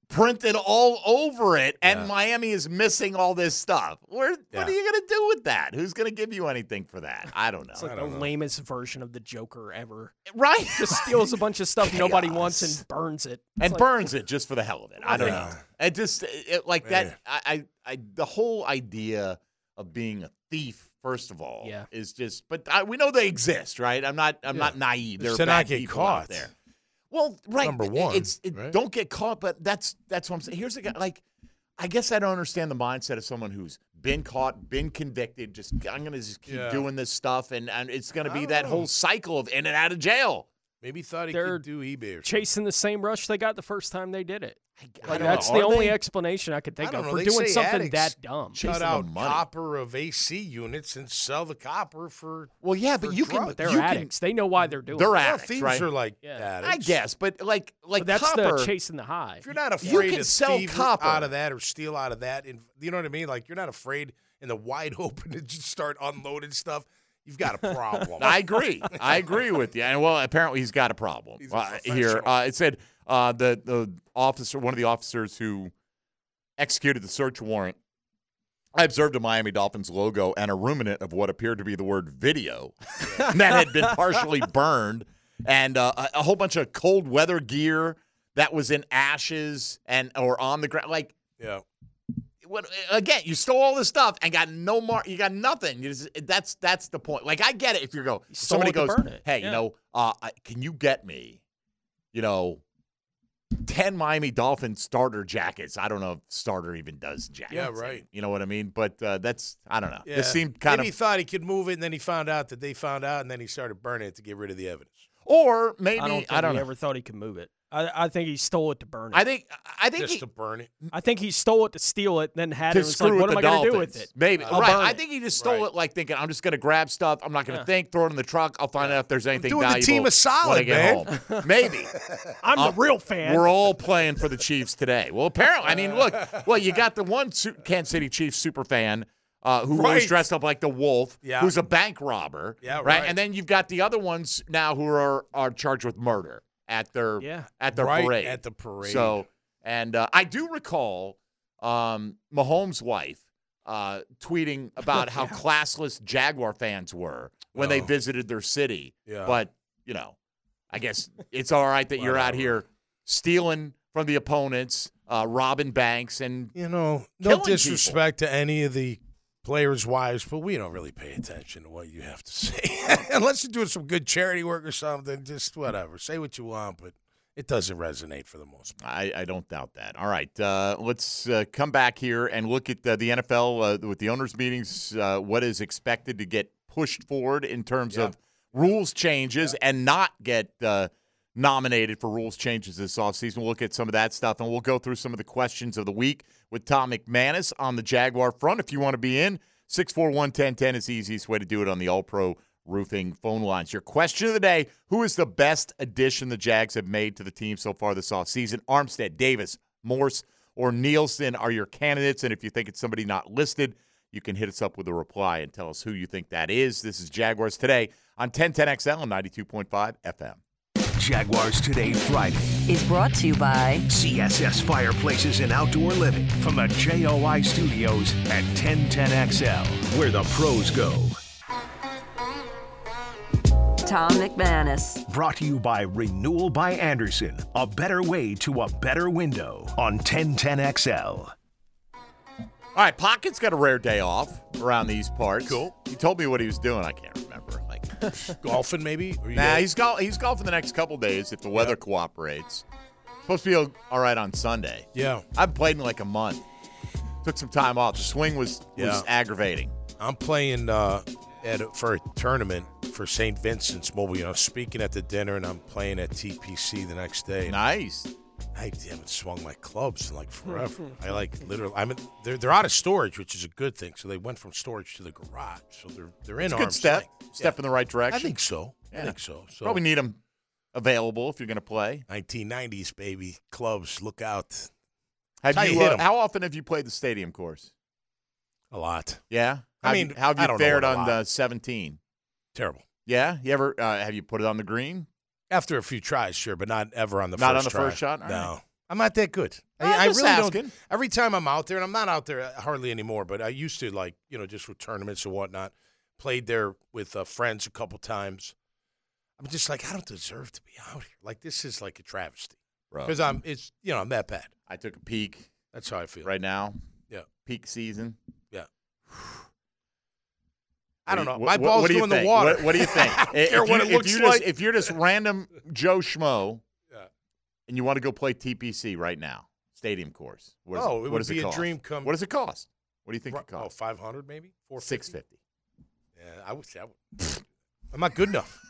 printed all over it, and Yeah. Miami is missing all this stuff. Where, Yeah. What are you going to do with that? Who's going to give you anything for that? I don't know. It's like the lamest version of the Joker ever. Right? Just steals a bunch of stuff nobody wants and burns it. It's and like, burns it just for the hell of it. I don't Yeah. know. It just it, like that. I, I, I, the whole idea of being a thief, first of all, Yeah. is just. But I, we know they exist, right? I'm not. I'm Yeah. not naive. There are To bad not get people out caught. there. Well, right. Number one, it's it, right? don't get caught. But that's that's what I'm saying. Here's the guy. Like, I guess I don't understand the mindset of someone who's been caught, been convicted. Just I'm gonna just keep Yeah. doing this stuff, and and it's gonna I be don't that know. whole cycle of in and out of jail. Maybe he thought he They're could do eBay or something. chasing the same rush they got the first time they did it. I Like, don't that's know. the Are only they? explanation I could think I don't of know. for They doing say something addicts that dumb. Chasing cut the out money. copper of A C units and sell the copper for. Well, yeah, but for you can. drugs. They're you can- addicts. They know why they're doing They're it. Well, addicts, thieves right? are like Yeah. addicts. I guess, but like like But that's copper. the chasing the high. If you're not You afraid can to sell steal copper. out of that or steal out of that, and you know what I mean? Like you're not afraid in the wide open to just start unloading stuff. You've got a problem. I agree. I agree with you. And well, apparently he's got a problem He's a uh, here. professional. Uh, it said uh, the the officer, one of the officers who executed the search warrant, I observed a Miami Dolphins logo and a ruminant of what appeared to be the word video that had been partially burned, and uh, a, a whole bunch of cold weather gear that was in ashes and or on the ground. Like, yeah. what, again, you stole all this stuff and got no more. You got nothing. You just, that's that's the point. Like, I get it. If you go, if stole somebody it to goes, burn it. hey, Yeah. you know, uh, I, can you get me, you know, ten Miami Dolphins starter jackets? I don't know if starter even does jackets. Yeah, right. You know what I mean? But uh, that's I don't know. Yeah. This seemed kind Maybe of, he thought he could move it, and then he found out that they found out, and then he started burning it to get rid of the evidence. or maybe I don't think I don't he know. ever thought he could move it. I, I think he stole it to burn it. I think I think Just he, to burn it. I think he stole it to steal it, then had to it. and was screw like, with what am the I going to do Dolphins. with it? Maybe I'll right. burn I it. think he just stole Right. it like thinking I'm just going to grab stuff. I'm not going to Yeah. think. Throw it in the truck. I'll find out if there's anything doing the valuable team a solid, when I get man. home. Maybe. I'm Uh, the real fan. We're all playing for the Chiefs today. Well, apparently, I mean, look. Well, you got the one su- Kansas City Chiefs super fan uh, who always Right. dressed up like the wolf, Yeah. who's a bank robber. Yeah, right. And then you've got the other ones now who are are charged with murder at their Yeah. at their Right parade. at the parade. So, and uh, I do recall um, Mahomes' wife uh, tweeting about how classless Jaguar fans were when they Oh. visited their city. Yeah. But, you know, I guess it's all right that you're out Whatever. here stealing from the opponents, uh, robbing banks, and You know, no killing disrespect to any of the players' wives, but we don't really pay attention to what you have to say. Unless you're doing some good charity work or something, just whatever. Say what you want, but it doesn't resonate for the most part. I, I don't doubt that. All right, uh, let's uh, come back here and look at uh, the N F L uh, with the owners' meetings, uh, what is expected to get pushed forward in terms Yeah. of rules changes and not get uh, nominated for rules changes this offseason. We'll look at some of that stuff, and we'll go through some of the questions of the week with Tom McManus on the Jaguar front. If you want to be in, six four one, one zero one zero is the easiest way to do it on the All-Pro Roofing phone lines. Your question of the day, who is the best addition the Jags have made to the team so far this offseason? Armstead, Davis, Morse, or Nielsen are your candidates, and if you think it's somebody not listed, you can hit us up with a reply and tell us who you think that is. This is Jaguars Today on ten ten X L and ninety-two point five F M. Jaguars Today Friday. Is brought to you by C S S Fireplaces and Outdoor Living from the J O I Studios at ten ten X L, where the pros go. Tom McManus. Brought to you by Renewal by Anderson, a better way to a better window on ten ten X L. All right, Pocket's got a rare day off around these parts. Cool. He told me what he was doing. I can't remember. Like, Golfing, maybe? Or you nah, got- he's gol- he's golfing the next couple days if the weather cooperates. Supposed to be all right on Sunday. Yeah. I've played in like a month. Took some time off. The swing was was Yeah. aggravating. I'm playing uh, at a, for a tournament for Saint Vincent's Mobile. You know, speaking at the dinner, and I'm playing at T P C the next day. Nice. I haven't swung my clubs in like forever. I like literally. I'm in, they're they're out of storage, which is a good thing. So they went from storage to the garage. So they're they're in It's a good arm's step. length. Step Yeah. in the right direction. I think so. Yeah. I think so. So Probably need them available if you're going to play. nineteen nineties baby clubs. Look out. Have How you you? hit Uh, 'em. how often have you played the stadium course? A lot. Yeah. I How mean, have you, how have I you don't know fared what a on lot. the seventeen? Terrible. Yeah. You ever uh, have you put it on the green? After a few tries, sure, but not ever on the Not first on the try. first shot? All No. right. I'm not that good. I'm I, I just really asking. don't. Every time I'm out there, and I'm not out there hardly anymore, but I used to, like, you know, just with tournaments and whatnot. Played there with uh, friends a couple times. I'm just like, I don't deserve to be out here. Like, this is like a travesty. Because I'm, it's, you know, I'm that bad. I took a peek. That's how I feel. Right now. Yeah. Peak season. Yeah. I don't know. What, My what, ball's what do you doing the think? water. What, what do you think? I don't care if what you, it looks if you're like. Just, if you're just random Joe Schmo Yeah. and you want to go play T P C right now, stadium course. What does, Oh, it what would does be it a cost? dream come- What does it cost? What do you think it Oh, costs? five hundred maybe? four fifty? six fifty. Yeah, I would say I would. I'm not good enough.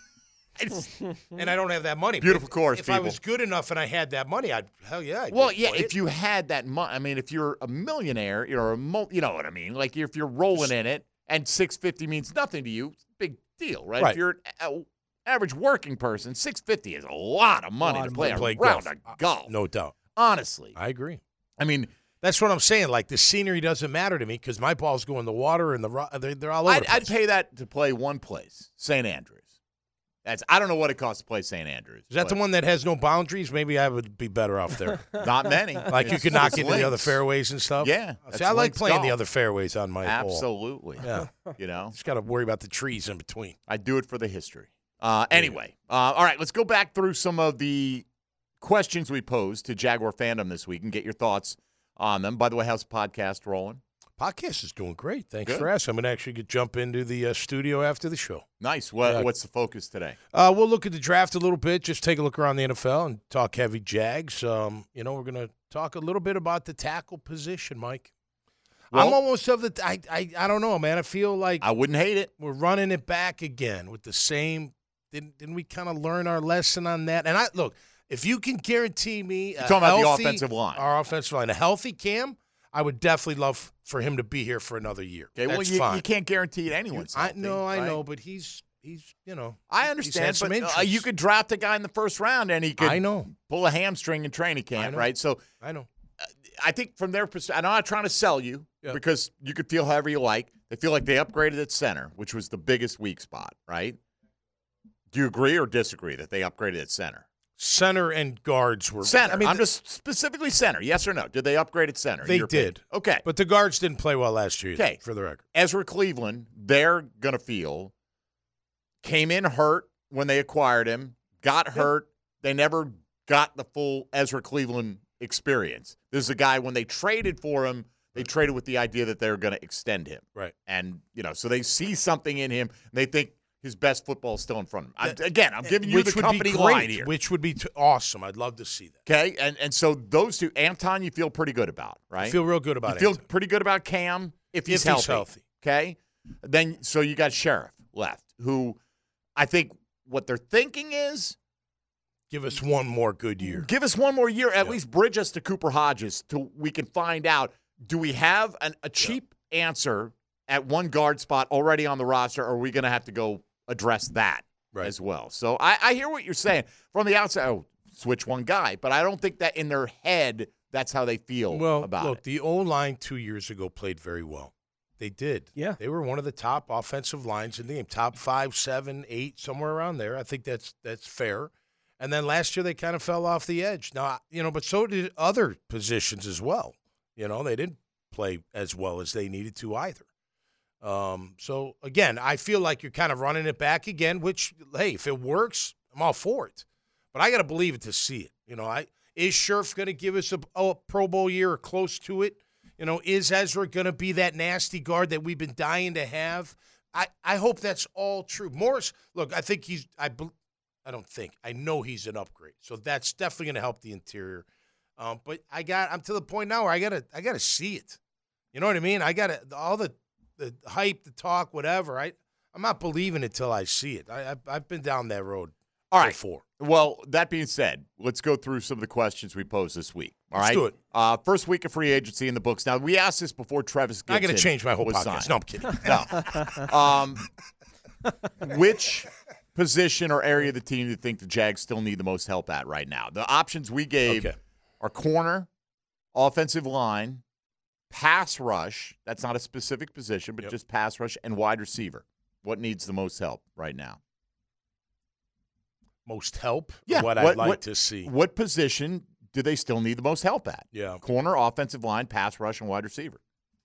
And I don't have that money. Beautiful If- course, If I people. was good enough and I had that money, I'd hell yeah. I'd Well, go yeah, play if it. you had that money, I mean, if you're a millionaire, you're a mul- you know what I mean? Like if you're rolling in it and six fifty means nothing to you, it's a big deal, right? Right. If you're an average working person, six fifty is a lot of money Lot to of play, money. a Play round golf. of golf. no doubt. Honestly. I agree. I mean, That's what I'm saying. Like, the scenery doesn't matter to me because my balls go in the water and the ro- they're, they're all over I'd, the I'd place. pay that to play one place, Saint Andrews. That's I don't know what it costs to play Saint Andrews. Is that the but one that has no boundaries? Maybe I would be better off there. Not many. Like, you It's- could knock it's into the other links. fairways and stuff? Yeah, See, that's I like links playing the golf. other fairways on my ball. Absolutely. Yeah. You know, Just got to worry about the trees in between. I do it for the history. Uh, anyway, uh, all right, let's go back through some of the questions we posed to Jaguar fandom this week and get your thoughts on them. By the way, how's the podcast rolling? Podcast is doing great. Thanks Good. for asking. I'm going to actually get, jump into the uh, studio after the show. Nice. What, Yeah. What's the focus today? Uh, we'll look at the draft a little bit, just take a look around the N F L and talk heavy Jags. Um, you know, we're going to talk a little bit about the tackle position, Mike. Well- I'm almost of the I, I I don't know, man. I feel like I wouldn't hate it. we're running it back again with the same. Didn't didn't we kind of learn our lesson on that? And I look, if you can guarantee me, a You're talking about the healthy- offensive line. our offensive line, a healthy Cam, I would definitely love for him to be here for another year. Okay, well, That's you, fine. you can't guarantee it anyone's I healthy, know, I right? know, but he's he's you know. I he's had understand, some but uh, injuries. you could draft a guy in the first round and he could I know, pull a hamstring in training camp, know. right? So I know. I think from their perspective, I'm not trying to sell you Yeah. because you could feel however you like. They feel like they upgraded at center, which was the biggest weak spot, right? Do you agree or disagree that they upgraded at center? Center and guards were Center. I mean, I'm just specifically center. Yes or no? Did they upgrade at center? in they your opinion? did. Okay. But the guards didn't play well last year. either, Okay. for the record. Ezra Cleveland, they're going to feel, came in hurt when they acquired him, got hurt. They never got the full Ezra Cleveland experience. This is a guy, when they traded for him, they traded with the idea that they were going to extend him. Right. And, you know, so they see something in him, and they think his best football is still in front of him. I'm- That- again, I'm giving you Which the would company be line great, here. Which would be t- awesome. I'd love to see that. Okay? And and so those two, Anton, you feel pretty good about, right? I feel real good about you it. feel pretty good about Cam if he's If he's healthy. healthy. Okay? Then so you got Sheriff left, who I think what they're thinking is Give us one more good year. give us one more year, at Yeah. least bridge us to Cooper Hodges till we can find out, do we have an, a cheap answer at one guard spot already on the roster, or are we going to have to go address that Right. as well? So I, I hear what you're saying. From the outside, oh, switch one guy. But I don't think that in their head that's how they feel Well, about look, it. the O-line two years ago played very well. They did. Yeah. They were one of the top offensive lines in the game, top five, seven, eight, somewhere around there. I think that's that's fair. And then last year they kind of fell off the edge. Now, you know, but so did other positions as well. You know, they didn't play as well as they needed to either. Um, so, again, I feel like you're kind of running it back again, which, hey, if it works, I'm all for it. But I got to believe it to see it. You know, I is Scherf going to give us a, a Pro Bowl year or close to it? You know, is Ezra going to be that nasty guard that we've been dying to have? I, I hope that's all true. Morris, look, I think he's I bel- I don't think. I know he's an upgrade. So that's definitely going to help the interior. Um, but I got I'm to the point now where I got to I got to see it. You know what I mean? I got to all the the hype, the talk, whatever. I I'm not believing it till I see it. I I've, I've been down that road All right. before. Well, that being said, let's go through some of the questions we posed this week. All Let's right? do it. Uh, first week of free agency in the books. Now, we asked this before Travis Gibson I'm going to change my whole was podcast. signed. No, I'm kidding. No. Um, which position or area of the team do you think the Jags still need the most help at right now? The options we gave Okay. are corner, offensive line, pass rush. That's not a specific position, but Yep. just pass rush and wide receiver. What needs the most help right now? Most help? Yeah. What, What- I'd like what- to see. What position do they still need the most help at? Yeah. Corner, offensive line, pass rush, and wide receiver.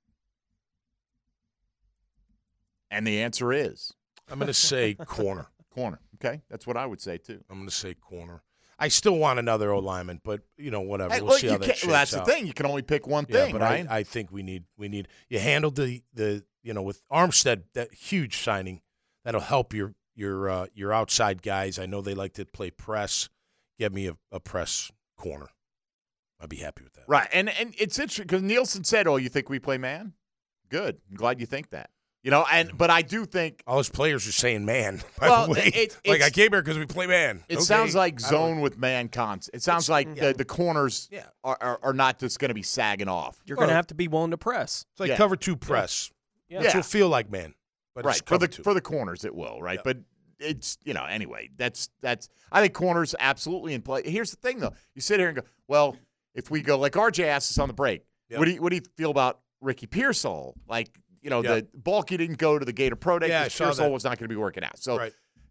And the answer is? I'm going to say corner. Corner. Okay. That's what I would say, too. I'm going to say corner. I still want another O-lineman, but, you know, whatever. Hey, we'll look, see you how that can't- shakes well, that's out. the thing. You can only pick one Yeah, thing, but right? I, I think we need we need you handled the the you know with Armstead, that huge signing that'll help your your uh, your outside guys. I know they like to play press. Get me a, a press corner. I'd be happy with that. Right. And and it's interesting because Nielsen said, "Oh, you think we play man?" Good. I'm glad you think that. You know, and but I do think all his players are saying man. By well, the way, it, like it's- I came here because we play man. It Okay. sounds like I don't- zone with man cons. It sounds like yeah. the, the corners Yeah. are, are, are not just going to be sagging off. You're going to have to be willing to press. It's like Yeah. cover two press. Yeah. Which Yeah. will feel like man, but right it's for cover the two. for the corners it will right Yeah. but it's you know anyway that's that's I think corners absolutely in play. Here's the thing though, you sit here and go, well, if we go like R J asked us on the break, Yeah. what do you what do you feel about Ricky Pearsall? Like you know Yeah. the Balky didn't go to the Gator Pro Day Yeah, I because saw Pearsall that. was not going to be working out, so Right.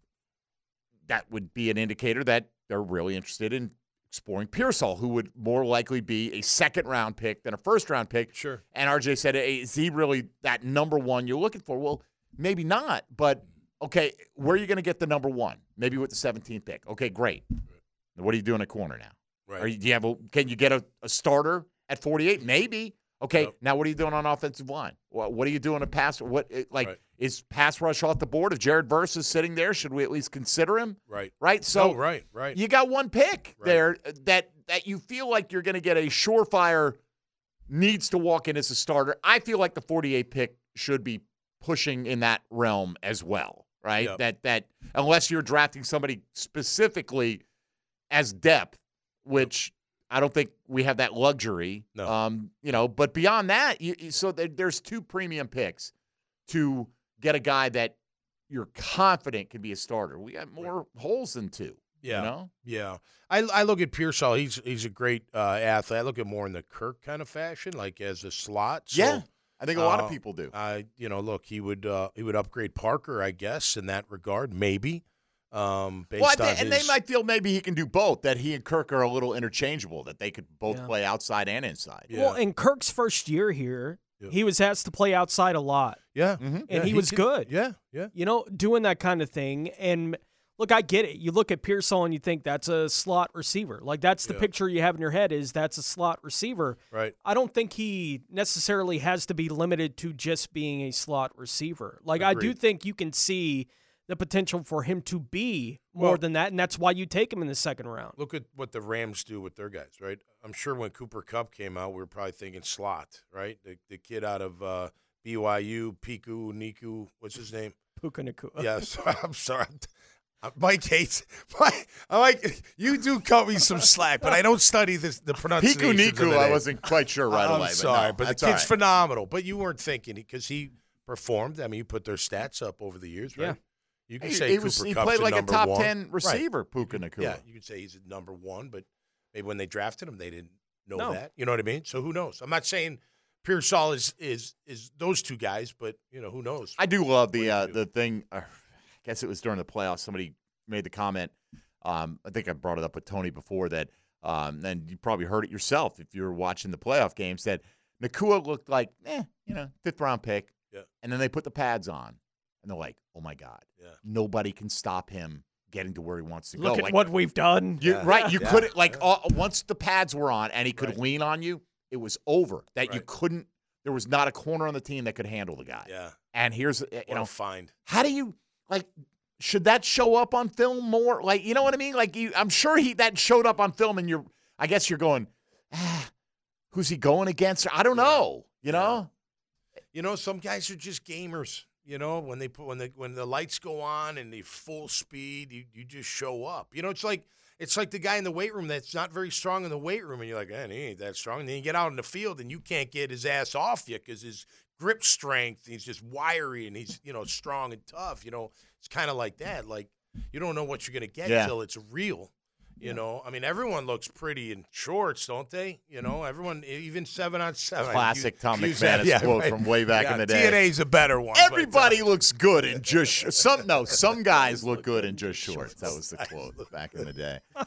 that would be an indicator that they're really interested in exploring Pearsall, who would more likely be a second round pick than a first round pick. Sure. And R J said, hey, is he really that number one you're looking for? Well, maybe not, but okay, where are you going to get the number one? Maybe with the seventeenth pick. Okay, great. What are you doing at corner now? Right. Are you, do you have a, can you get a, a starter at forty-eight? Maybe. Okay, Yep. now what are you doing on offensive line? What, what are you doing to pass? What it- like Right. is pass rush off the board? If Jared Verse is sitting there, should we at least consider him? Right. Right. So No, right, right. you got one pick Right. there that that you feel like you're going to get a surefire needs to walk in as a starter. I feel like the forty-eight pick should be pushing in that realm as well, right? Yep. That that unless you're drafting somebody specifically as depth, which I don't think we have that luxury. No. Um, you know, but beyond that, you, you- so there, there's two premium picks to get a guy that you're confident can be a starter. We got more holes than two. Yeah. You know? Yeah. I, I look at Pearsall. He's he's a great uh, athlete. I look at more in the Kirk kind of fashion, like as a slot. So, Yeah. I think a lot uh, of people do. I you know look he would uh, he would upgrade Parker, I guess, in that regard, maybe. Um, based Well, I on thi- and his, they might feel maybe he can do both, that he and Kirk are a little interchangeable, that they could both Yeah. play outside and inside. Yeah. Well, in Kirk's first year here, Yeah. he was asked to play outside a lot. yeah, Mhm. And yeah, he was could- good. Yeah, yeah. You know, doing that kind of thing. And look, I get it. You look at Pearsall and you think that's a slot receiver. Like that's the Yeah. picture you have in your head is that's a slot receiver. Right. I don't think he necessarily has to be limited to just being a slot receiver. Like I do Agreed. think you can see the potential for him to be more Well- than that, and that's why you take him in the second round. Look at what the Rams do with their guys, right? I'm sure when Cooper Kupp came out, we were probably thinking slot, right? The the kid out of uh, B Y U, Piku Niku, what's his name? Puka Nacua. Yes, I'm sorry. Uh, Mike hates. Mike, I like you. Do cut me some slack, but I don't study this the pronunciation. Piku of the Niku, I name. wasn't quite sure right I'm away. sorry, but, but, no, the that's kid's all right. phenomenal. But you weren't thinking because he performed. I mean, you put their stats up over the years, right? Yeah. You can He, say he Cooper was, he Kupp's played a like a number top one. ten Right. receiver, Puka Nacua. Yeah, you could say he's a number one, but maybe when they drafted him, they didn't know No. that. You know what I mean? So who knows? I'm not saying Pearsall is is is those two guys, but you know who knows? I do love the What uh, do you do? the thing. Uh, I guess it was during the playoffs. Somebody made the comment. Um, I think I brought it up with Tony before that, um, and you probably heard it yourself if you were watching the playoff games. That Nacua looked like, eh, you know, fifth round pick. Yeah. And then they put the pads on, and they're like, oh my god, Yeah. nobody can stop him getting to where he wants to Look go. at Like, what we've done. you, Yeah. right? You Yeah. couldn't like uh, once the pads were on and he could Right. lean on you, it was over. That you Right. couldn't. There was not a corner on the team that could handle the guy. Yeah. And here's uh, What you know a find. how do you like? Should that show up on film more? Like, you know what I mean? Like, you, I'm sure he that showed up on film, and you're. I guess you're going. Ah, who's he going against? I don't Yeah. know. You know. You know, some guys are just gamers. You know, when they put when the when the lights go on and they full speed, you, you just show up. You know, it's like it's like the guy in the weight room that's not very strong in the weight room, and you're like, man, he ain't that strong. And then you get out in the field and you can't get his ass off you because his grip strength, he's just wiry and he's you know strong and tough. You know, it's kind of like that. Like you don't know what you're gonna get Yeah. until it's real. You know, I mean, everyone looks pretty in shorts, don't they? You know, everyone, even seven on seven. Classic You- Tom use that- McManus yeah, quote right. from way back Yeah, in the day. T N A's a better one. but, uh, Everybody looks good in just sh- some. No, some guys look good in just shorts. That was the quote back in the day.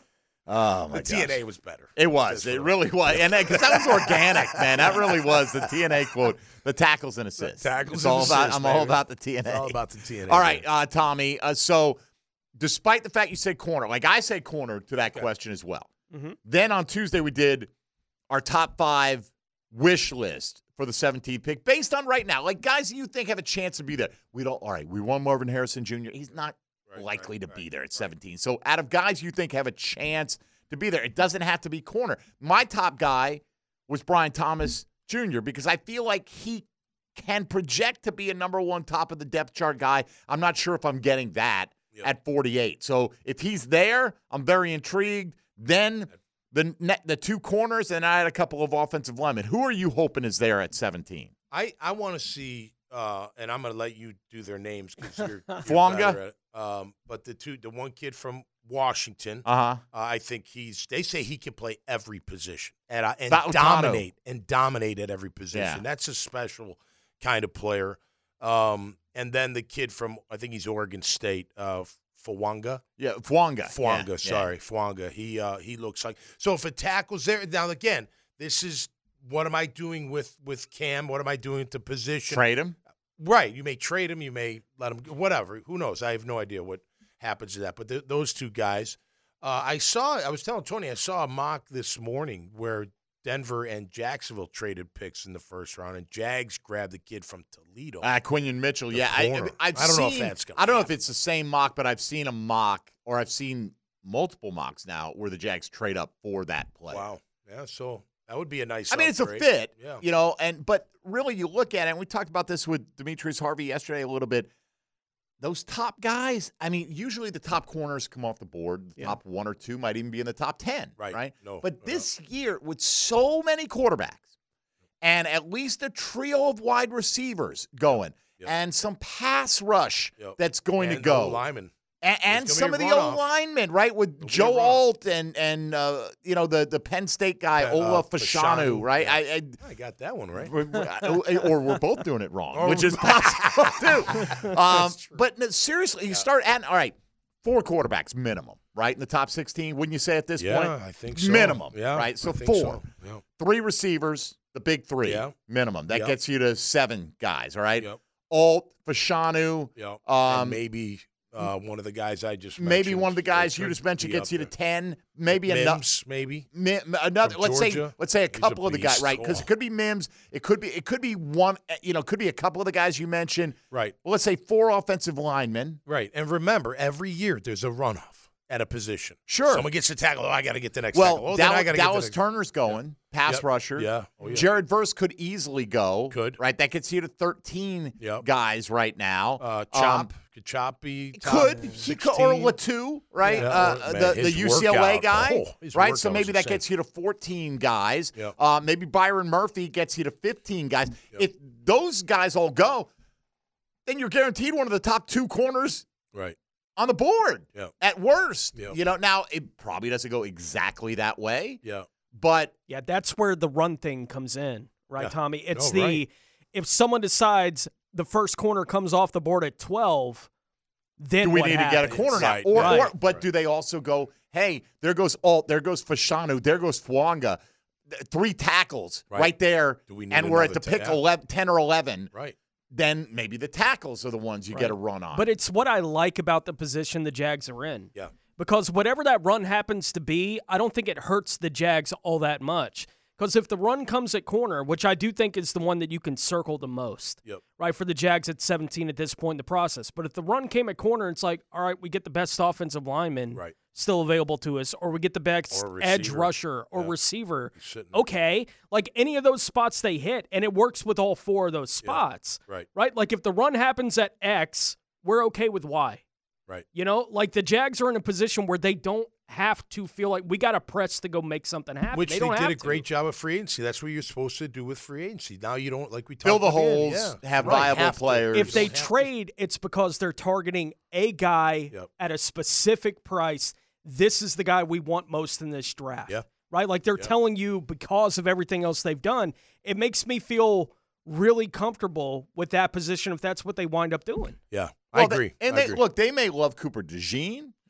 Oh, my The T N A was better. It was. It really was. And because that was organic, man. That really was the T N A quote. The tackles and assists. The tackles it's and all assists, about, I'm all baby. about the T N A. It's all about the T N A. All right, uh, Tommy. Uh, so despite the fact you said corner, like I said corner to that Okay. question as well. Mm-hmm. Then on Tuesday we did our top five wish list for the seventeenth pick based on right now. Like guys that you think have a chance to be there. We don't. All right, we won Marvin Harrison Junior He's not Right, likely right, to right, be there at right. seventeen. So out of guys you think have a chance to be there, it doesn't have to be corner. My top guy was Brian Thomas Junior because I feel like he can project to be a number one top of the depth chart guy. I'm not sure if I'm getting that Yep. at forty-eight. So if he's there, I'm very intrigued. Then the net, the two corners, and I had a couple of offensive linemen. Who are you hoping is there at seventeen? I, I want to see, uh, and I'm going to let you do their names because you're, you're Fwanga? better at it. Um, but the two, the one kid from Washington, uh, Uh-huh. I think he's. They say he can play every position and uh, and Fautano. dominate and dominate at every position. Yeah. That's a special kind of player. Um, and then the kid from I think he's Oregon State, uh, Fwanga. Yeah, Fwanga. Fwanga, Yeah, sorry, Fwanga. He uh, he looks like so. If a tackle's there now, again, this is what am I doing with with Cam? What am I doing to yeah. position? Trade him. Right. You may trade him. You may let him. Whatever. Who knows? I have no idea what happens to that. But th- those two guys, uh, I saw. I was telling Tony, I saw a mock this morning where Denver and Jacksonville traded picks in the first round, and Jags grabbed the kid from Toledo. Uh, Quinion Mitchell. The Yeah, I, corner. I've I don't know if seen, that's gonna I don't know if happen. it's the same mock, but I've seen a mock, or I've seen multiple mocks now where the Jags trade up for that play. Wow. Yeah. So that would be a nice. I mean, it's a upgrade. fit, Yeah. you know, and but really you look at it, and we talked about this with Demetrius Harvey yesterday a little bit. Those top guys, I mean, usually the top corners come off the board. The Yeah. top one or two might even be in the top ten, Right. right? No, But no this year, with so many quarterbacks and at least a trio of wide receivers going Yep. and some pass rush Yep. that's going And to go. lineman. And, and There's some gonna of be the a old runoff. linemen, right, with be a Joe runoff. Alt and and uh, you know the the Penn State guy Uh, Ola uh, Fashanu, Fashanu, right? yeah. I, I I got that one right. or or we're both doing it wrong, Or which we- is possible too. Um, true. but no, seriously, you start at all right, four quarterbacks minimum, right, in the top sixteen. Wouldn't you say at this Yeah, point? I think so. Minimum, Yeah, right? So I think four, so. Yeah. three receivers, the big three, Yeah. minimum. That Yep. gets you to seven guys, all right? Yep. Alt, Fashanu, Yep. Um, and maybe uh, one of the guys I just maybe mentioned. one of the guys It you could just mentioned be gets up you to there. ten, maybe enough. Mims, maybe. Mi- another From let's say Georgia. let's say a He's a couple of the guys, beast. right? Because Oh. it could be Mims, it could be it could be one, you know, it could be a couple of the guys you mentioned. Right. Well, let's say four offensive linemen. Right. And remember, every year there's a runoff at a position. Sure. Someone gets the tackle. Oh, I got to get the next tackle. Well, Oh, then I Dallas, got to get Dallas the next. Turner's going pass Yep. rusher. Yeah. Oh, yeah. Jared Verse could easily go. Could. Right. That gets you to thirteen Yep. guys right now. Uh, Um, Chop. could Chop be top could he could or sixteen? Latu, right? Yeah. Uh, Man, the the his U C L A workout. guy, Oh, his right? So workout maybe was that insane. gets you to fourteen guys. Yep. Uh, maybe Byron Murphy gets you to fifteen guys. Yep. If those guys all go, then you're guaranteed one of the top two corners Right. on the board. Yep. At worst, Yep. you know. Now it probably doesn't go exactly that way, Yeah. but Yeah, that's where the run thing comes in, right, Yeah. Tommy? It's No, the right. if someone decides the first corner comes off the board at twelve, then do we what need happens? to get a corner now? Right, Or, right, or but right. do they also go, hey, there goes Alt, there goes Fashanu, there goes Fwanga, th- three tackles right, Right. there, Do we need and we're at the another ta- pick yeah. eleven, ten or eleven, Right. then maybe the tackles are the ones you get a run on. But it's what I like about the position the Jags are in. Yeah. Because whatever that run happens to be, I don't think it hurts the Jags all that much. Because if the run comes at corner, which I do think is the one that you can circle the most, Yep. right, for the Jags at seventeen at this point in the process. But if the run came at corner, it's like, all right, we get the best offensive lineman Right. still available to us, or we get the best Or edge receiver. rusher or Yeah. receiver. He's sitting- Okay, like any of those spots they hit, and it works with all four of those spots, Right. right? Like if the run happens at X, we're okay with Y. Right. You know, like the Jags are in a position where they don't have to feel like we got to press to go make something happen. Which they they, don't did have a great to. job of free agency. That's what you're supposed to do with free agency. Now you don't, like we talked Fill the about. holes, Yeah. have Right. viable Have to. players. If they don't have to- trade, it's because they're targeting a guy Yep. at a specific price. This is the guy we want most in this draft. Yeah. Right? Like they're Yeah. telling you because of everything else they've done, it makes me feel really comfortable with that position if that's what they wind up doing. Yeah. Well, I they- agree. and I they agree. look, they may love Cooper DeJean,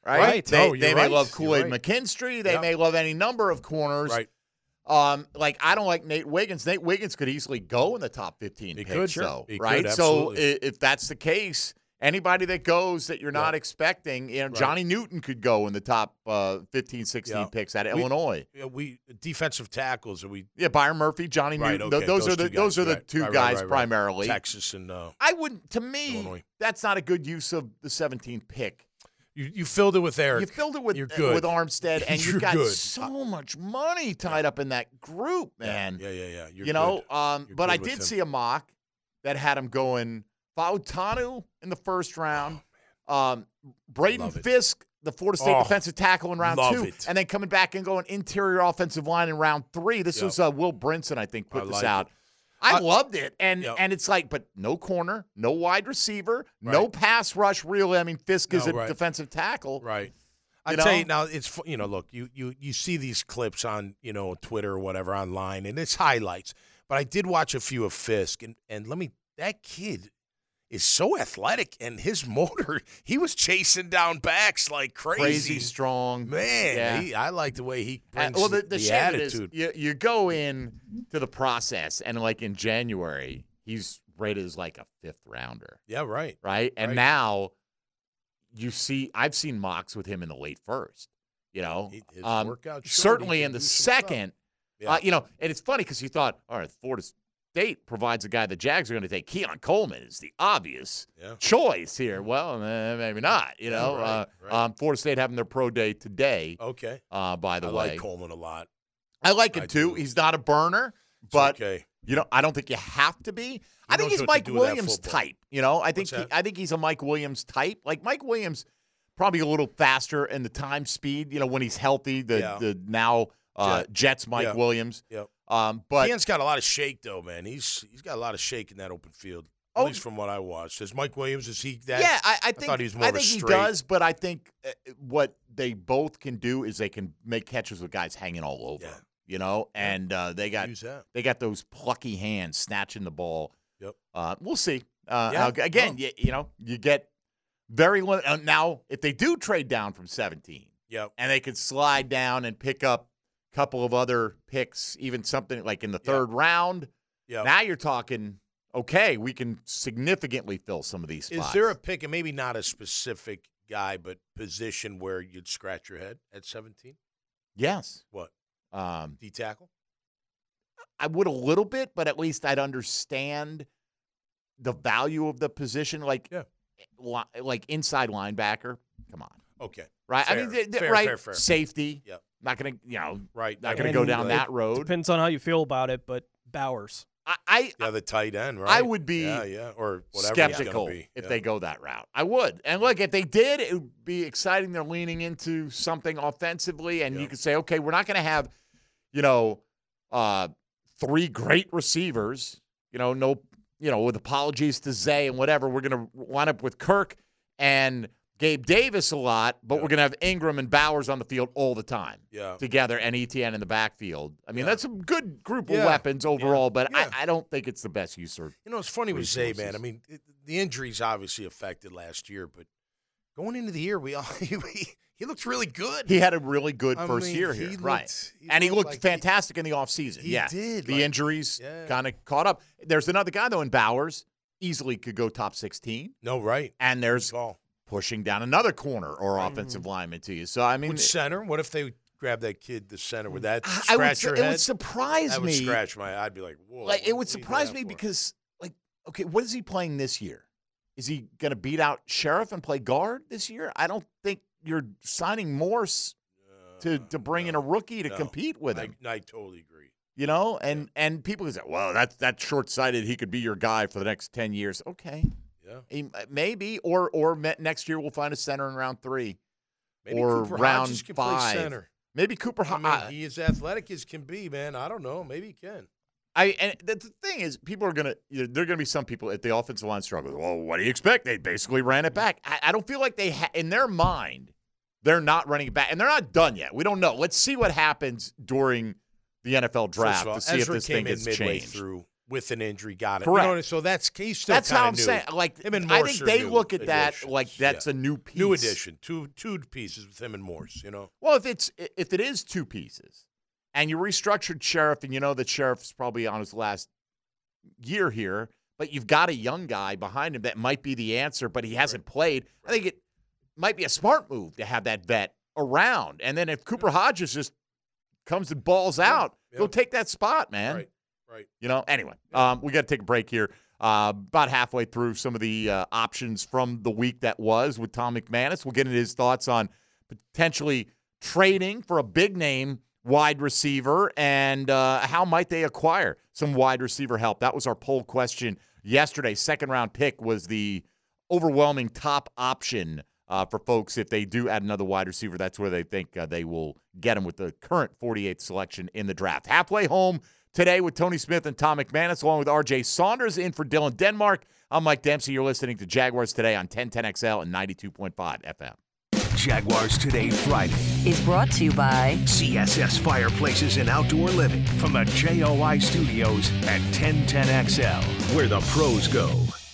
right? Right. They, No, they you're may right. love You're Kool-Aid right. McKinstry. They Yeah. may love any number of corners. Right. Um, like I don't like Nate Wiggins. Nate Wiggins could easily go in the top fifteen He picks, could, sure. though, He right? could, so absolutely. i- if that's the case, anybody that goes that you're not Yeah. expecting, you know, Right. Johnny Newton could go in the top uh, fifteen, sixteen Yeah. picks out of We- Illinois. Yeah, we defensive tackles. Are we Yeah, Byron Murphy, Johnny right? Newton. Okay, Th- those, are two the guys, those are the right, two right, right, guys right, right. primarily. Texas and uh, I wouldn't. To me, Illinois. that's not a good use of the seventeenth pick. You you filled it with Eric. You filled it with You're uh, good. with Armstead, and You're you've got good. so much money tied up in that group, man. Yeah, yeah, yeah. You're you know, good. um, You're but good I with did him. see a mock that had him going Fautanu in the first round, um, Braden Oh, Love it. Fisk, the Florida State Oh, defensive tackle in round love two, it. and then coming back and going interior offensive line in round three. This Yep. was uh, Will Brinson, I think, put I this like out. it. I I- loved it, and Yep. and it's like, but no corner, no wide receiver, no Right. pass rush. Really, I mean, Fisk is No, a right. defensive tackle. Right. I You tell know? you now, it's fu- you know, look, you you you see these clips on you know Twitter or whatever online, and it's highlights. But I did watch a few of Fisk, and and let me, that kid is so athletic, and his motor, he was chasing down backs like crazy, Crazy strong, man. Yeah. He, I like the way he Uh, brings well, the, the, the, shame of it is attitude. you, you go in to the process, and like in January, he's rated as like a fifth rounder, yeah, right. right? And Right. now you see, I've seen mocks with him in the late first. You know, He- his um, workout showed he certainly can in the do some stuff. second. Yeah. Uh, you know, and it's funny because you thought, all right, Florida State provides a guy the Jags are going to take. Keon Coleman is the obvious Yeah. choice here. Well, eh, maybe not. You Yeah, know, right, uh, right. Um, Florida State having their pro day today. Okay. Uh, by the I way, like Coleman a lot. I like him I too. do. He's not a burner, It's but okay. you know, I don't think you have to be. I think knows he's what to Mike do with that Williams football. type. You know, I think What's he, that? I think he's a Mike Williams type. Like Mike Williams, probably a little faster in the time speed. You know, when he's healthy, the Yeah. the now uh, Jet. Jets Mike Yeah. Williams. Yep. Um, but Keon's got a lot of shake though, man. He's he's got a lot of shake in that open field. At Oh. least from what I watched. Is Mike Williams? Is he that? yeah, I, I think thought he was more I of a think he straight- does. But I think uh, what they both can do is they can make catches with guys hanging all over. Yeah. You know, and uh, they got Use that. they got those plucky hands snatching the ball. Yep. Uh, we'll see. Uh, Yeah. how- again, Oh. you, you know, you get very limited. Uh, now, if they do trade down from seventeen Yep. and they could slide down and pick up a couple of other picks, even something like in the Yeah. third round, Yep. now you're talking, okay, we can significantly fill some of these spots. Is there a pick, and maybe not a specific guy, but position where you'd scratch your head at seventeen? Yes. What? Um, D tackle? I would a little bit, but at least I'd understand the value of the position. Like, Yeah. li- like inside linebacker. Come on. Okay. Right. I Fair. mean, th- th- Fair, right. fair, fair. Safety. Yep. Not going to, you know, Right. not that going to would go be down good. that road. Depends on how you feel about it, but Bowers. I, I, Yeah, the tight end, right? I would be yeah, yeah, or whatever skeptical it's gonna be. if Yeah. they go that route. I would. And look, if they did, it would be exciting. They're leaning into something offensively, and Yeah. you could say, okay, we're not going to have, you know, uh, three great receivers. You know, no, you know, with apologies to Zay and whatever, we're going to line up with Kirk and Gabe Davis a lot, but Yeah. we're going to have Ingram and Bowers on the field all the time Yeah. together, and E T N in the backfield. I mean, Yeah. that's a good group of Yeah. weapons overall, but Yeah. I, I don't think it's the best use of. You know, it's funny with Zay, resources. man. I mean, it, the injuries obviously affected last year, but going into the year, we all he, he looked really good. He had a really good I first mean, year he here, looked- right? he and he looked looked like he- fantastic in the offseason. he Yeah, did, The like- injuries Yeah. kind of caught up. There's another guy though in Bowers, easily could go top sixteen, no, right. and there's Call. pushing down another corner or offensive lineman to you. So I mean, With center, what if they grab that kid, the center? Would that I- I would scratch su- your it head? would surprise that would me. scratch my. I'd be like, whoa. Like what- it would what do you do surprise that me for? because, like, okay, what is he playing this year? Is he going to beat out Sheriff and play guard this year? I don't think you're signing Morse to to bring in a rookie to no. compete with I, him. I totally agree. You know, and and people can say, well, that's that's short sighted. He could be your guy for the next ten years. Okay, Yeah. he, maybe, or or me- next year we'll find a center in round three, Maybe or Cooper round Hodges can five. play center. Maybe Cooper. I Ho- mean, I, he is athletic as can be, man. I don't know. Maybe he can. I and the, the thing is, people are gonna. You know, there are gonna be some people if the offensive line struggles. Well, what do you expect? They basically ran it back. I, I don't feel like they ha- in their mind they're not running it back, and they're not done yet. We don't know. Let's see what happens during the N F L First draft of all, to see Ezra if this came thing in gets midway changed. through with an injury. Got it. Correct. You know, so that's he's still That's how I'm new. saying. Like, him and I Morse think are they new look at that additions. like that's Yeah. a new piece. New addition. Two two pieces with him and Morse. You know. Well, if it's if it is two pieces, and you restructured Sheriff, and you know that Sheriff's probably on his last year here, but you've got a young guy behind him that might be the answer, but he hasn't right. played. I think it might be a smart move to have that vet around, and then if Cooper Hodges just comes and balls out, yeah. go take that spot, man. Right. Right. You know. Anyway, um, we got to take a break here. Uh, about halfway through some of the uh, options from the week that was with Tom McManus. We'll get into his thoughts on potentially trading for a big name wide receiver and uh, how might they acquire some wide receiver help. That was our poll question yesterday. Second round pick was the overwhelming top option uh, for folks. If they do add another wide receiver, that's where they think uh, they will get him with the current forty-eighth selection in the draft. Halfway home today with Tony Smith and Tom McManus, along with R J Saunders in for Dylan Denmark. I'm Mike Dempsey. You're listening to Jaguars Today on ten ten X L and ninety-two point five F M. Jaguars Today Friday is brought to you by C S S Fireplaces and Outdoor Living from the J O I Studios at ten ten X L, where the pros go.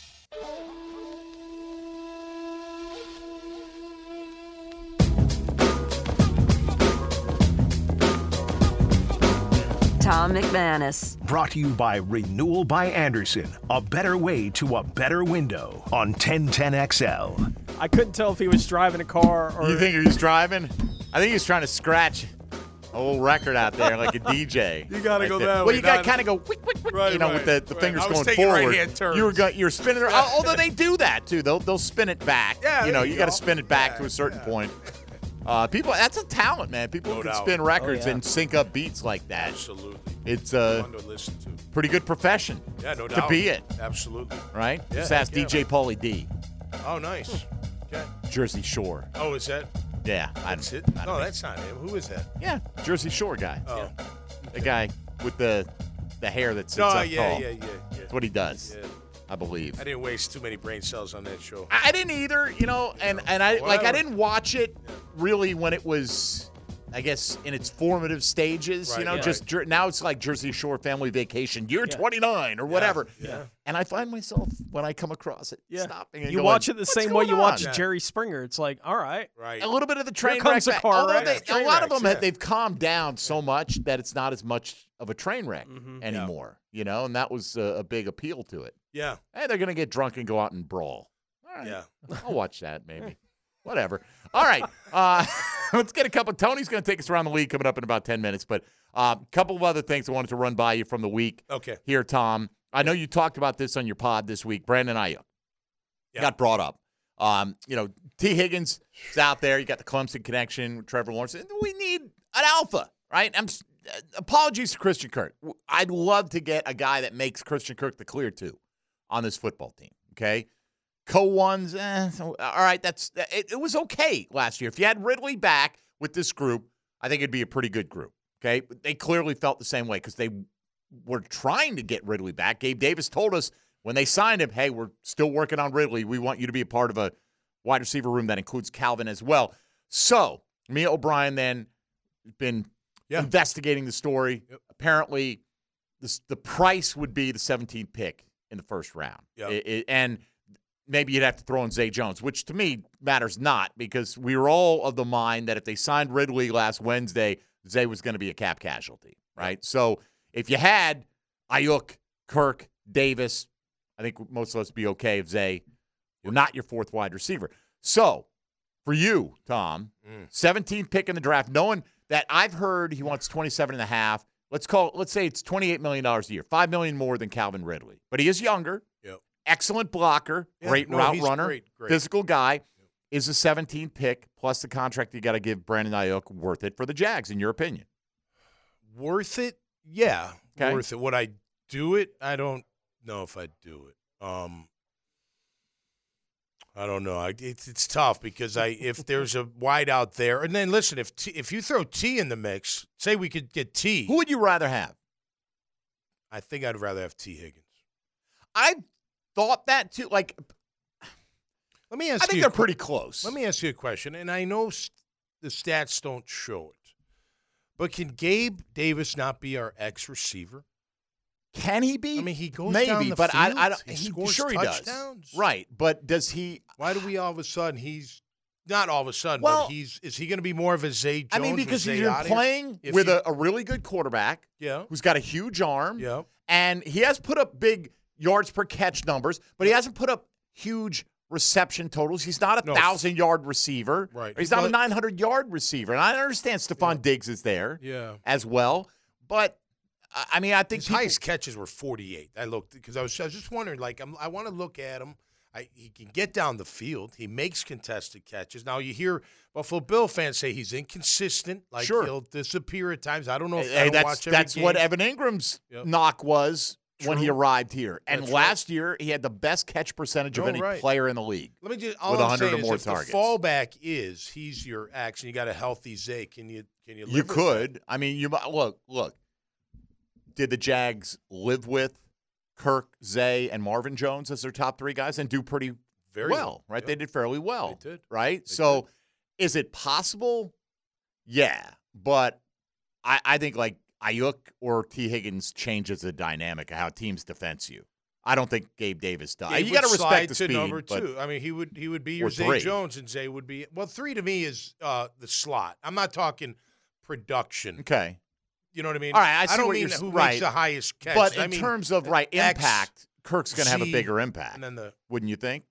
Tom McManus. Brought to you by Renewal by Anderson, a better way to a better window on ten ten X L. I couldn't tell if he was driving a car or. You think he was driving? I think he was trying to scratch a whole record out there like a D J. You got to like go the, that way. Well, you got to kind of go, wick, wick, wick, right, you know, right, with the, the right. fingers I was going taking forward. right-hand turns. You were go, you're spinning it. Although they do that too, they'll they'll spin it back. Yeah, you know, you, you got to go. spin it back yeah, to a certain yeah. point. Uh, people, that's a talent, man. People No who can doubt. spin records Oh, yeah. and sync up beats like that. Absolutely. It's a Fun to listen to. pretty good profession. Yeah, no to doubt. be it, Absolutely. right? Yeah, Just ask heck yeah, D J Pauly D, Oh, nice. Okay. Jersey Shore. Oh, is that? Yeah, I That's it? I don't No, know. that's not him. Who is that? Yeah, Jersey Shore guy. Oh. The guy with the the hair that sits No, up yeah, tall. yeah, yeah, yeah. That's what he does, Yeah. I believe. I didn't waste too many brain cells on that show. I, I didn't either, you know, and, and I like I Whatever. didn't watch it really when it was, I guess, in its formative stages. Right, you know, yeah. just Jer- now it's like Jersey Shore Family Vacation, year Yeah. twenty-nine or whatever. Yeah. And I find myself when I come across it, Yeah. stopping and You going, watch it the "What's same way you going watch on?" Jerry Springer. It's like, all right. Right. A little bit of the train comes wreck. a car Although wreck. they- a Train lot of wrecks, them, yeah. they've calmed down so much that it's not as much of a train wreck Mhm. anymore. You know, and that was a, a big appeal to it. Yeah. Hey, they're going to get drunk and go out and brawl. All right. Yeah. I'll watch that maybe. Whatever. All right. Uh, let's get a couple. Tony's going to take us around the league coming up in about ten minutes. But a uh, couple of other things I wanted to run by you from the week Okay. here, Tom. I know you talked about this on your pod this week. Brandon Ayuk Yeah. got brought up. Um, you know, T. Higgins is out there. You got the Clemson connection with Trevor Lawrence. We need an alpha, right? I'm uh, apologies to Christian Kirk. I'd love to get a guy that makes Christian Kirk the clear two on this football team. Okay, co-ones. Eh, so, all right, that's it, it. Was okay last year. If you had Ridley back with this group, I think it'd be a pretty good group. Okay, they clearly felt the same way because they were trying to get Ridley back. Gabe Davis told us when they signed him, hey, we're still working on Ridley. We want you to be a part of a wide receiver room that includes Calvin as well. So, Mia O'Brien then been Yeah. investigating the story. Yep. Apparently, this, the price would be the seventeenth pick in the first round. Yep. It- it- and maybe you'd have to throw in Zay Jones, which to me matters not because we were all of the mind that if they signed Ridley last Wednesday, Zay was going to be a cap casualty, right? So if you had Ayuk, Kirk, Davis, I think most of us would be okay if Zay were not your fourth wide receiver. So for you, Tom, Mm. seventeenth pick in the draft, knowing that I've heard he wants twenty-seven and a half. Let's call it, let's say it's twenty-eight million dollars a year, five million dollars more than Calvin Ridley. But he is younger, Yep. excellent blocker, Yeah, great no, route he's runner, great, great. physical guy. Is the seventeenth pick plus the contract you got to give Brandon Ayuk worth it for the Jags, in your opinion? Worth it? Yeah. Okay. Worth it. Would I do it? I don't know if I'd do it. Um, I don't know. I, it's it's tough because I if there's a wide out there, and then listen, if T, if you throw T in the mix, say we could get T. Who would you rather have? I think I'd rather have T Higgins. I thought that too. Like, Let me ask I think you. they're a que- pretty close. Let me ask you a question, and I know st- the stats don't show it, but can Gabe Davis not be our X receiver? Can he be? I mean, he goes maybe, down the but field. I, I don't. He He, scores sure he touchdowns. does. Right, but does he? Why do we all of a sudden he's not all of a sudden, Well, but he's is he going to be more of a Zay Jones? I mean, with because Zay he's been out here? playing If with he- a, a really good quarterback, Yeah. who's got a huge arm, Yeah. and he has put up big yards per catch numbers, but he hasn't put up huge reception totals. He's not a No. thousand yard receiver. Right. He's not But- a nine hundred yard receiver, and I understand Stephon Diggs is there, Yeah. as well, but. I- I mean, I think His people, highest catches were forty-eight. I looked because I was I was just wondering. Like, I'm, I want to look at him. I, he can get down the field. He makes contested catches. Now you hear Buffalo Bill fans say he's inconsistent. Like Sure. he'll disappear at times. I don't know if Hey, I don't that's watch every that's what game. Evan Ingram's Yep. knock was when he True. arrived here. And That's last year, he had the best catch percentage of No, any right. player in the league. Let me just all with I'm one hundred saying or is more if targets. the fallback is he's your axe and you got a healthy Zay. Can you can you? Live You with could. I mean, you might look. Look, did the Jags live with Kirk, Zay, and Marvin Jones as their top three guys and do pretty Very well? well. Right? Yep. They did fairly well. They did. Right? They so, did. is it possible? Yeah, but I, I think like Ayuk or T. Higgins changes the dynamic of how teams defense you. I don't think Gabe Davis does. Gabe you got to would respect slide the to speed. number but two. I mean, he would he would be your Or Zay three. Jones, and Zay would be well. Three to me is uh, the slot. I'm not talking production. Okay. You know what I mean? All right, I see don't what mean you're- who right. makes the highest catch. But I in mean, terms of right X, impact, Kirk's going to have a Z, bigger impact. And then the Wouldn't you think?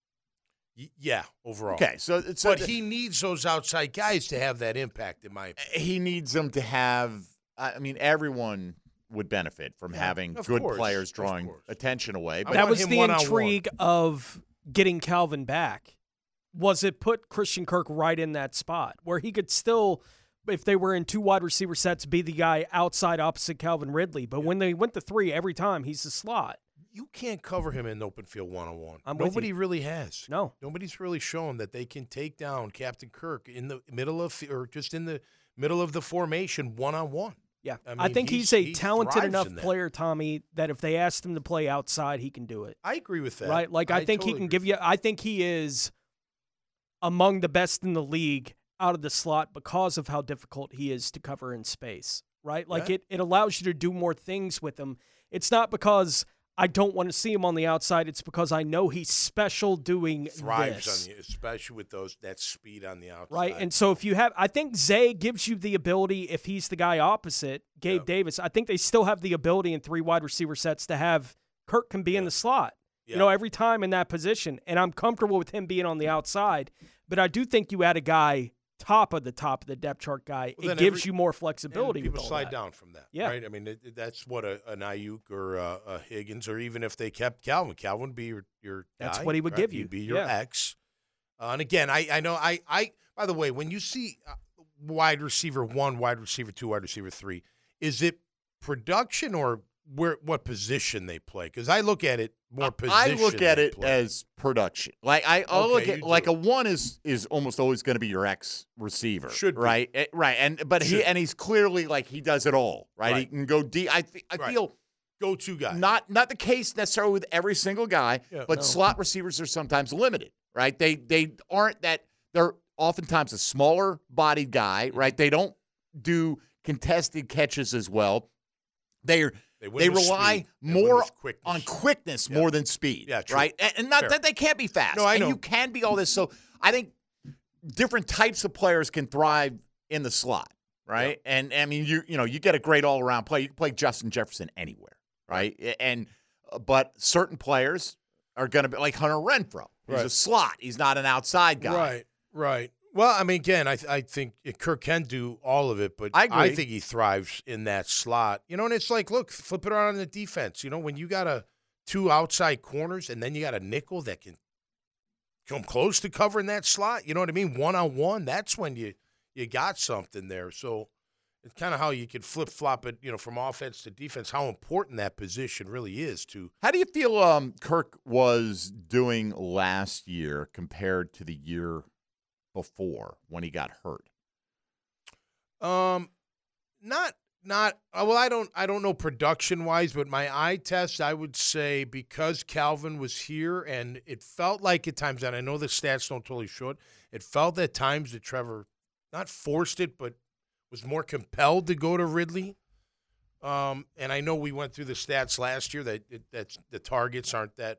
y- yeah overall. Okay, so so but th- he needs those outside guys to have that impact. In my opinion. he needs them to have. I mean, everyone would benefit from Yeah, having of good course, players of drawing course. attention away. I But that want was him the one-on-one. intrigue of getting Calvin back. Was it put Christian Kirk right in that spot where he could still, if they were in two wide receiver sets, be the guy outside opposite Calvin Ridley? But when they went to three every time, he's the slot. You can't cover him in open field one on one. I'm with Nobody you. really has. No. Nobody's really shown that they can take down Captain Kirk in the middle of or just in the middle of the formation one on one. Yeah, I I, mean, think he's- he's, a he talented thrives enough in that. player, Tommy, that if they asked him to play outside, he can do it. I agree with that. Right? Like I, think totally he can agree give with you. that. I think he is among the best in the league out of the slot because of how difficult he is to cover in space. Right? Like Yeah. it, it allows you to do more things with him. It's not because I don't want to see him on the outside. It's because I know he's special doing thrives this. on you, especially with those that speed on the outside. Right. And so if you have, I think Zay gives you the ability, if he's the guy opposite, Gabe Yeah. Davis, I think they still have the ability in three wide receiver sets to have Kirk can be in the slot, Yeah. you know, every time in that position. And I'm comfortable with him being on the outside. But I do think you add a guy top of the top of the depth chart guy, Well, it then gives every- you more And flexibility. people with all slide that. down from that. Yeah. Right. I mean, it, it- that's what a, an Ayuk or a, a Higgins, or even if they kept Calvin, Calvin would be your your. That's guy, what he would right? give you. He'd be your Yeah. X. Uh, and again, I I know I I. By the way, when you see uh, wide receiver one, wide receiver two, wide receiver three, is it production or where what position they play? Because I look at it more position. I look at they it play. as production. Like I, I'll Okay, look you at do. like a one is is almost always going to be your ex receiver, Should be. right, Eh, right, and but he Should. and he's clearly like he does it all, right. He Right. can go deep. I th- I Right. feel go to guy. not not the case necessarily with every single guy, Yeah. but No. slot receivers are sometimes limited, right? They they aren't that they're oftentimes a smaller bodied guy, Mm-hmm. right? They don't do contested catches as well. They're They win they with rely speed. They win more with quickness. on quickness Yeah. more than speed, Yeah, true. right? And, and not Fair. that they can't be fast. No, I and know. you can be all this. So I think different types of players can thrive in the slot, right? And I mean, you you know, you get a great all around play. You can play Justin Jefferson anywhere, right? And uh, but certain players are going to be like Hunter Renfrow. He's Right. a slot. He's not an outside guy. Right, right. Well, I mean, again, I I think Kirk can do all of it, but I agree. think he thrives in that slot. You know, and it's like, look, flip it around on the defense. You know, when you got a two outside corners and then you got a nickel that can come close to covering that slot. You know what I mean? One on one. That's when you you got something there. So it's kind of how you could flip flop it. You know, from offense to defense. How important that position really is to. How do you feel um, Kirk was doing last year compared to the year before when he got hurt? Um, not not uh, well. I don't I don't know production wise, but my eye test, I would say, because Calvin was here, and it felt like at times, and I know the stats don't totally show it. It felt at times that Trevor not forced it, but was more compelled to go to Ridley. Um, and I know we went through the stats last year that it, that's the targets aren't that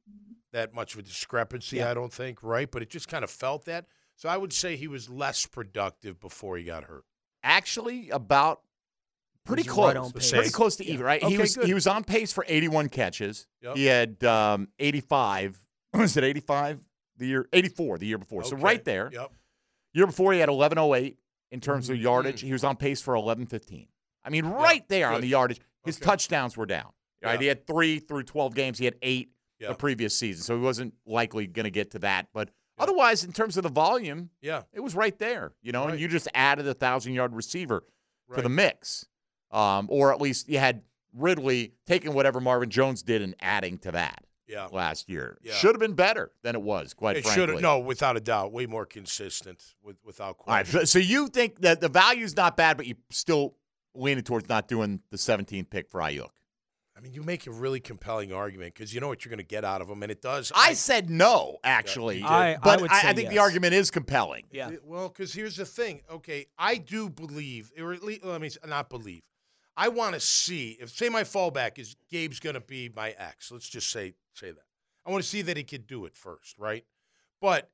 that much of a discrepancy, Yeah. I don't think, right? But it just kind of felt that. So I would say he was less productive before he got hurt. Actually, about pretty He's close. right on pace. Pretty close to even, right? he Okay, was good. he was on pace for eighty-one catches. Yep. He had um, eighty-five. Was it eighty-five the year? eighty-four the year before. So Okay. right there. Yep. Year before he had eleven oh eight in terms Mm-hmm. of yardage. He was on pace for eleven fifteen. I mean, right there on Good. the yardage. His Okay. touchdowns were down. Right? Yeah. He had three through twelve games. He had eight Yeah. the previous season. So he wasn't likely going to get to that. But otherwise, in terms of the volume, Yeah. it was right there. You know, Right. and you just added a thousand-yard receiver to Right. the mix. Um, or at least you had Ridley taking whatever Marvin Jones did and adding to that Yeah. last year. Yeah. Should have been better than it was, quite It frankly. should have. No, without a doubt. Way more consistent, with, without All right, question. so- so you think that the value's not bad, but you still leaning towards not doing the seventeenth pick for Ayuk? I mean, you make a really compelling argument because you know what you're going to get out of him, and it does. I said no, actually. Yeah, you did. I- but would I, say I think the yes. argument is compelling. Yeah. It- Well, because here's the thing. Okay, I do believe, or at least let me s- not believe. I want to see if, say, my fallback is Gabe's going to be my X. Let's just say say that. I want to see that he could do it first, right? But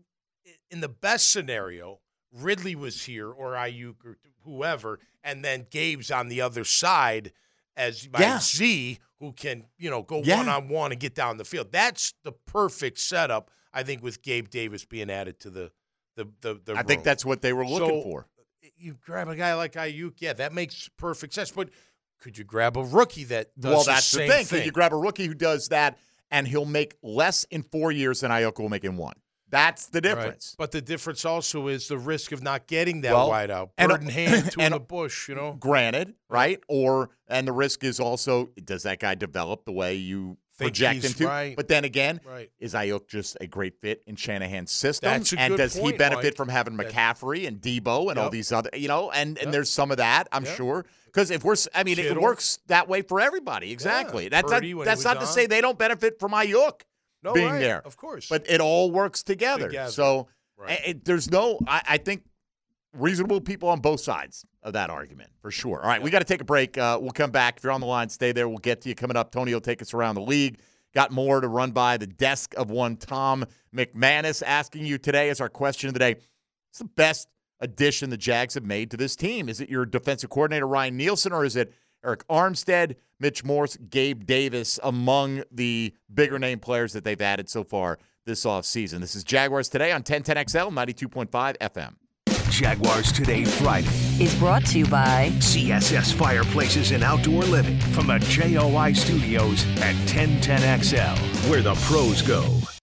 i- in the best scenario, Ridley was here or Ayuk or whoever, and then Gabe's on the other side as my Yeah. Z, who can, you know, go Yeah. one on one and get down the field. That's the perfect setup, I think, with Gabe Davis being added to the the the. the I think room. that's what they were looking So, for. You grab a guy like Ayuk, yeah, that makes perfect sense. But could you grab a rookie that does Well, the that's the same thing. thing? You grab a rookie who does that, and he'll make less in four years than Ayuk will make in one. That's the Right. difference. But the difference also is the risk of not getting that Well, wide out. and- Bird in hand, two in and- the bush, you know? Granted, right? Or and the risk is also, does that guy develop the way you Think project he's him to? right. But then again, Right. is Ayuk just a great fit in Shanahan's system? That's a and good does he point, benefit Mike. from having That- McCaffrey and Debo and all Yep. these other, you know? And and Yep. there's some of that, I'm Yep. sure. Because if we're, s- I mean, it Kittle. works that way for everybody. Exactly. that's Purdy not, when he that's was not to on. say they don't benefit from Ayuk No, being right, there. Of course. But it all works together. Together. So Right. it- it- there's no, I, I think, reasonable people on both sides of that argument, for sure. All right, we got to take a break. Uh, we'll come back. If you're on the line, stay there. We'll get to you coming up. Tony will take us around the league. Got more to run by the desk of one Tom McManus asking you today as our question of the day. What's the best addition the Jags have made to this team? Is it your defensive coordinator, Ryan Nielsen, or is it Eric Armstead, Mitch Morse, Gabe Davis among the bigger name players that they've added so far this offseason? This is Jaguars Today on ten ten X L, ninety-two point five F M. Jaguars Today Friday. Is brought to you by C S S Fireplaces and Outdoor Living from the J O I Studios at ten ten X L, where the pros go.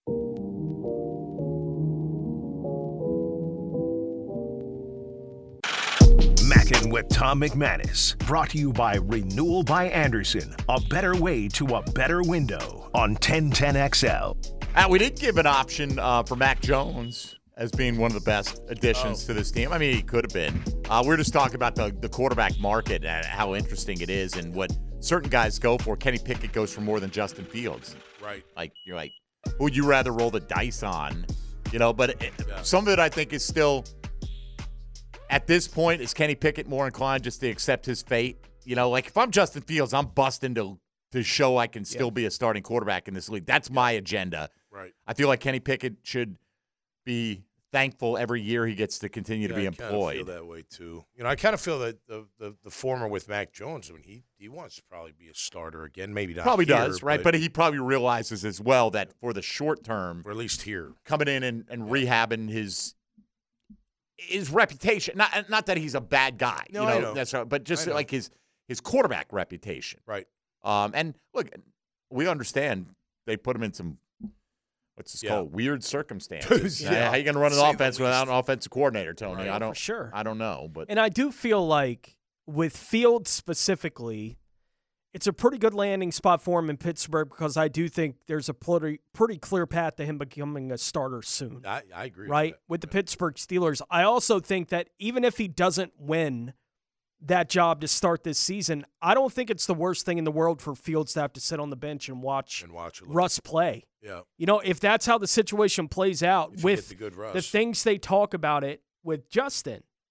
Mackin' with Tom McManus. Brought to you by Renewal by Anderson. A better way to a better window on ten ten X L. Uh, we did give an option uh, for Mac Jones as being one of the best additions Oh. to this team. I mean, he could have been. Uh, we we're just talking about the, the quarterback market and how interesting it is and what certain guys go for. Kenny Pickett goes for more than Justin Fields. Right. Like, you're like, who would you rather roll the dice on? You know, but it, Yeah. some of it I think is still, at this point, is Kenny Pickett more inclined just to accept his fate? You know, like if I'm Justin Fields, I'm busting to to show I can still be a starting quarterback in this league. That's my agenda. Right. I feel like Kenny Pickett should be thankful every year he gets to continue to Yeah, be I kinda employed. feel that way too. You know, I kind of feel that the, the the former with Mac Jones, I mean, he he wants to probably be a starter again. Maybe not. Probably here, does, right? But, he probably realizes as well that for the short term, or at least here, coming in and, and rehabbing his his reputation. Not not that he's a bad guy, No, you I know, know. necessarily, but just I know. like his his quarterback reputation. right? Um, and look, we understand they put him in some what's this Yeah. called weird circumstances. Yeah, How you going to run an to say the offense without least. an offensive coordinator, Tony? Right. I don't For sure. I don't know, but And I do feel like with Fields specifically, it's a pretty good landing spot for him in Pittsburgh because I do think there's a pretty, pretty clear path to him becoming a starter soon. I, I agree. right? With, With the Pittsburgh Steelers. I also think that even if he doesn't win that job to start this season, I don't think it's the worst thing in the world for Fields to have to sit on the bench and watch and watch a little. Russ play. Yeah. You know, if that's how the situation plays out If you with get the good Russ. the things they talk about it with Justin,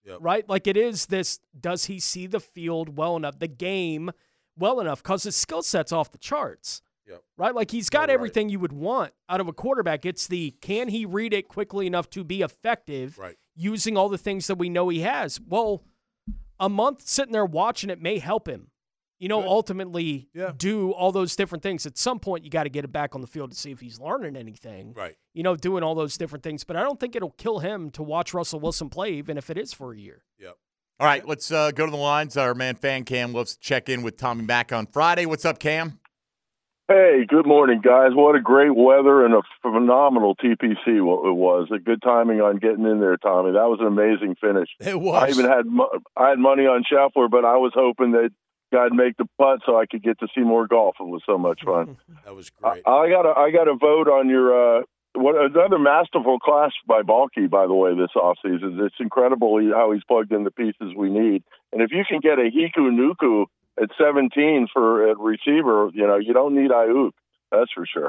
Yep. right? Like it is this, does he see the field well enough, the game well enough? Because his skill set's off the charts, Yep. right? Like he's got Oh, right. everything you would want out of a quarterback. It's the, can he read it quickly enough to be effective Right. using all the things that we know he has? Well, a month sitting there watching it may help him, you know, Good. ultimately Yeah. do all those different things. At some point, you got to get it back on the field to see if he's learning anything, Right. you know, doing all those different things. But I don't think it'll kill him to watch Russell Wilson play, even if it is for a year. Yep. All right, let's uh, go to the lines. Our man Fan Cam loves to check in with Tommy Mack on Friday. What's up, Cam? Hey, good morning, guys. What a great weather and a phenomenal T P C it was. A good timing on getting in there, Tommy. That was an amazing finish. It was. I even had mo- I had money on Scheffler, but I was hoping that I'd make the putt so I could get to see more golf. It was so much fun. That was great. I, I got a I got a vote on your uh, what another masterful class by Balky, by the way, this offseason. It's incredible how he's plugged in the pieces we need. And if you can get a Hiku Nuku at seventeen for a receiver, you know, you don't need Ayuk. That's for sure.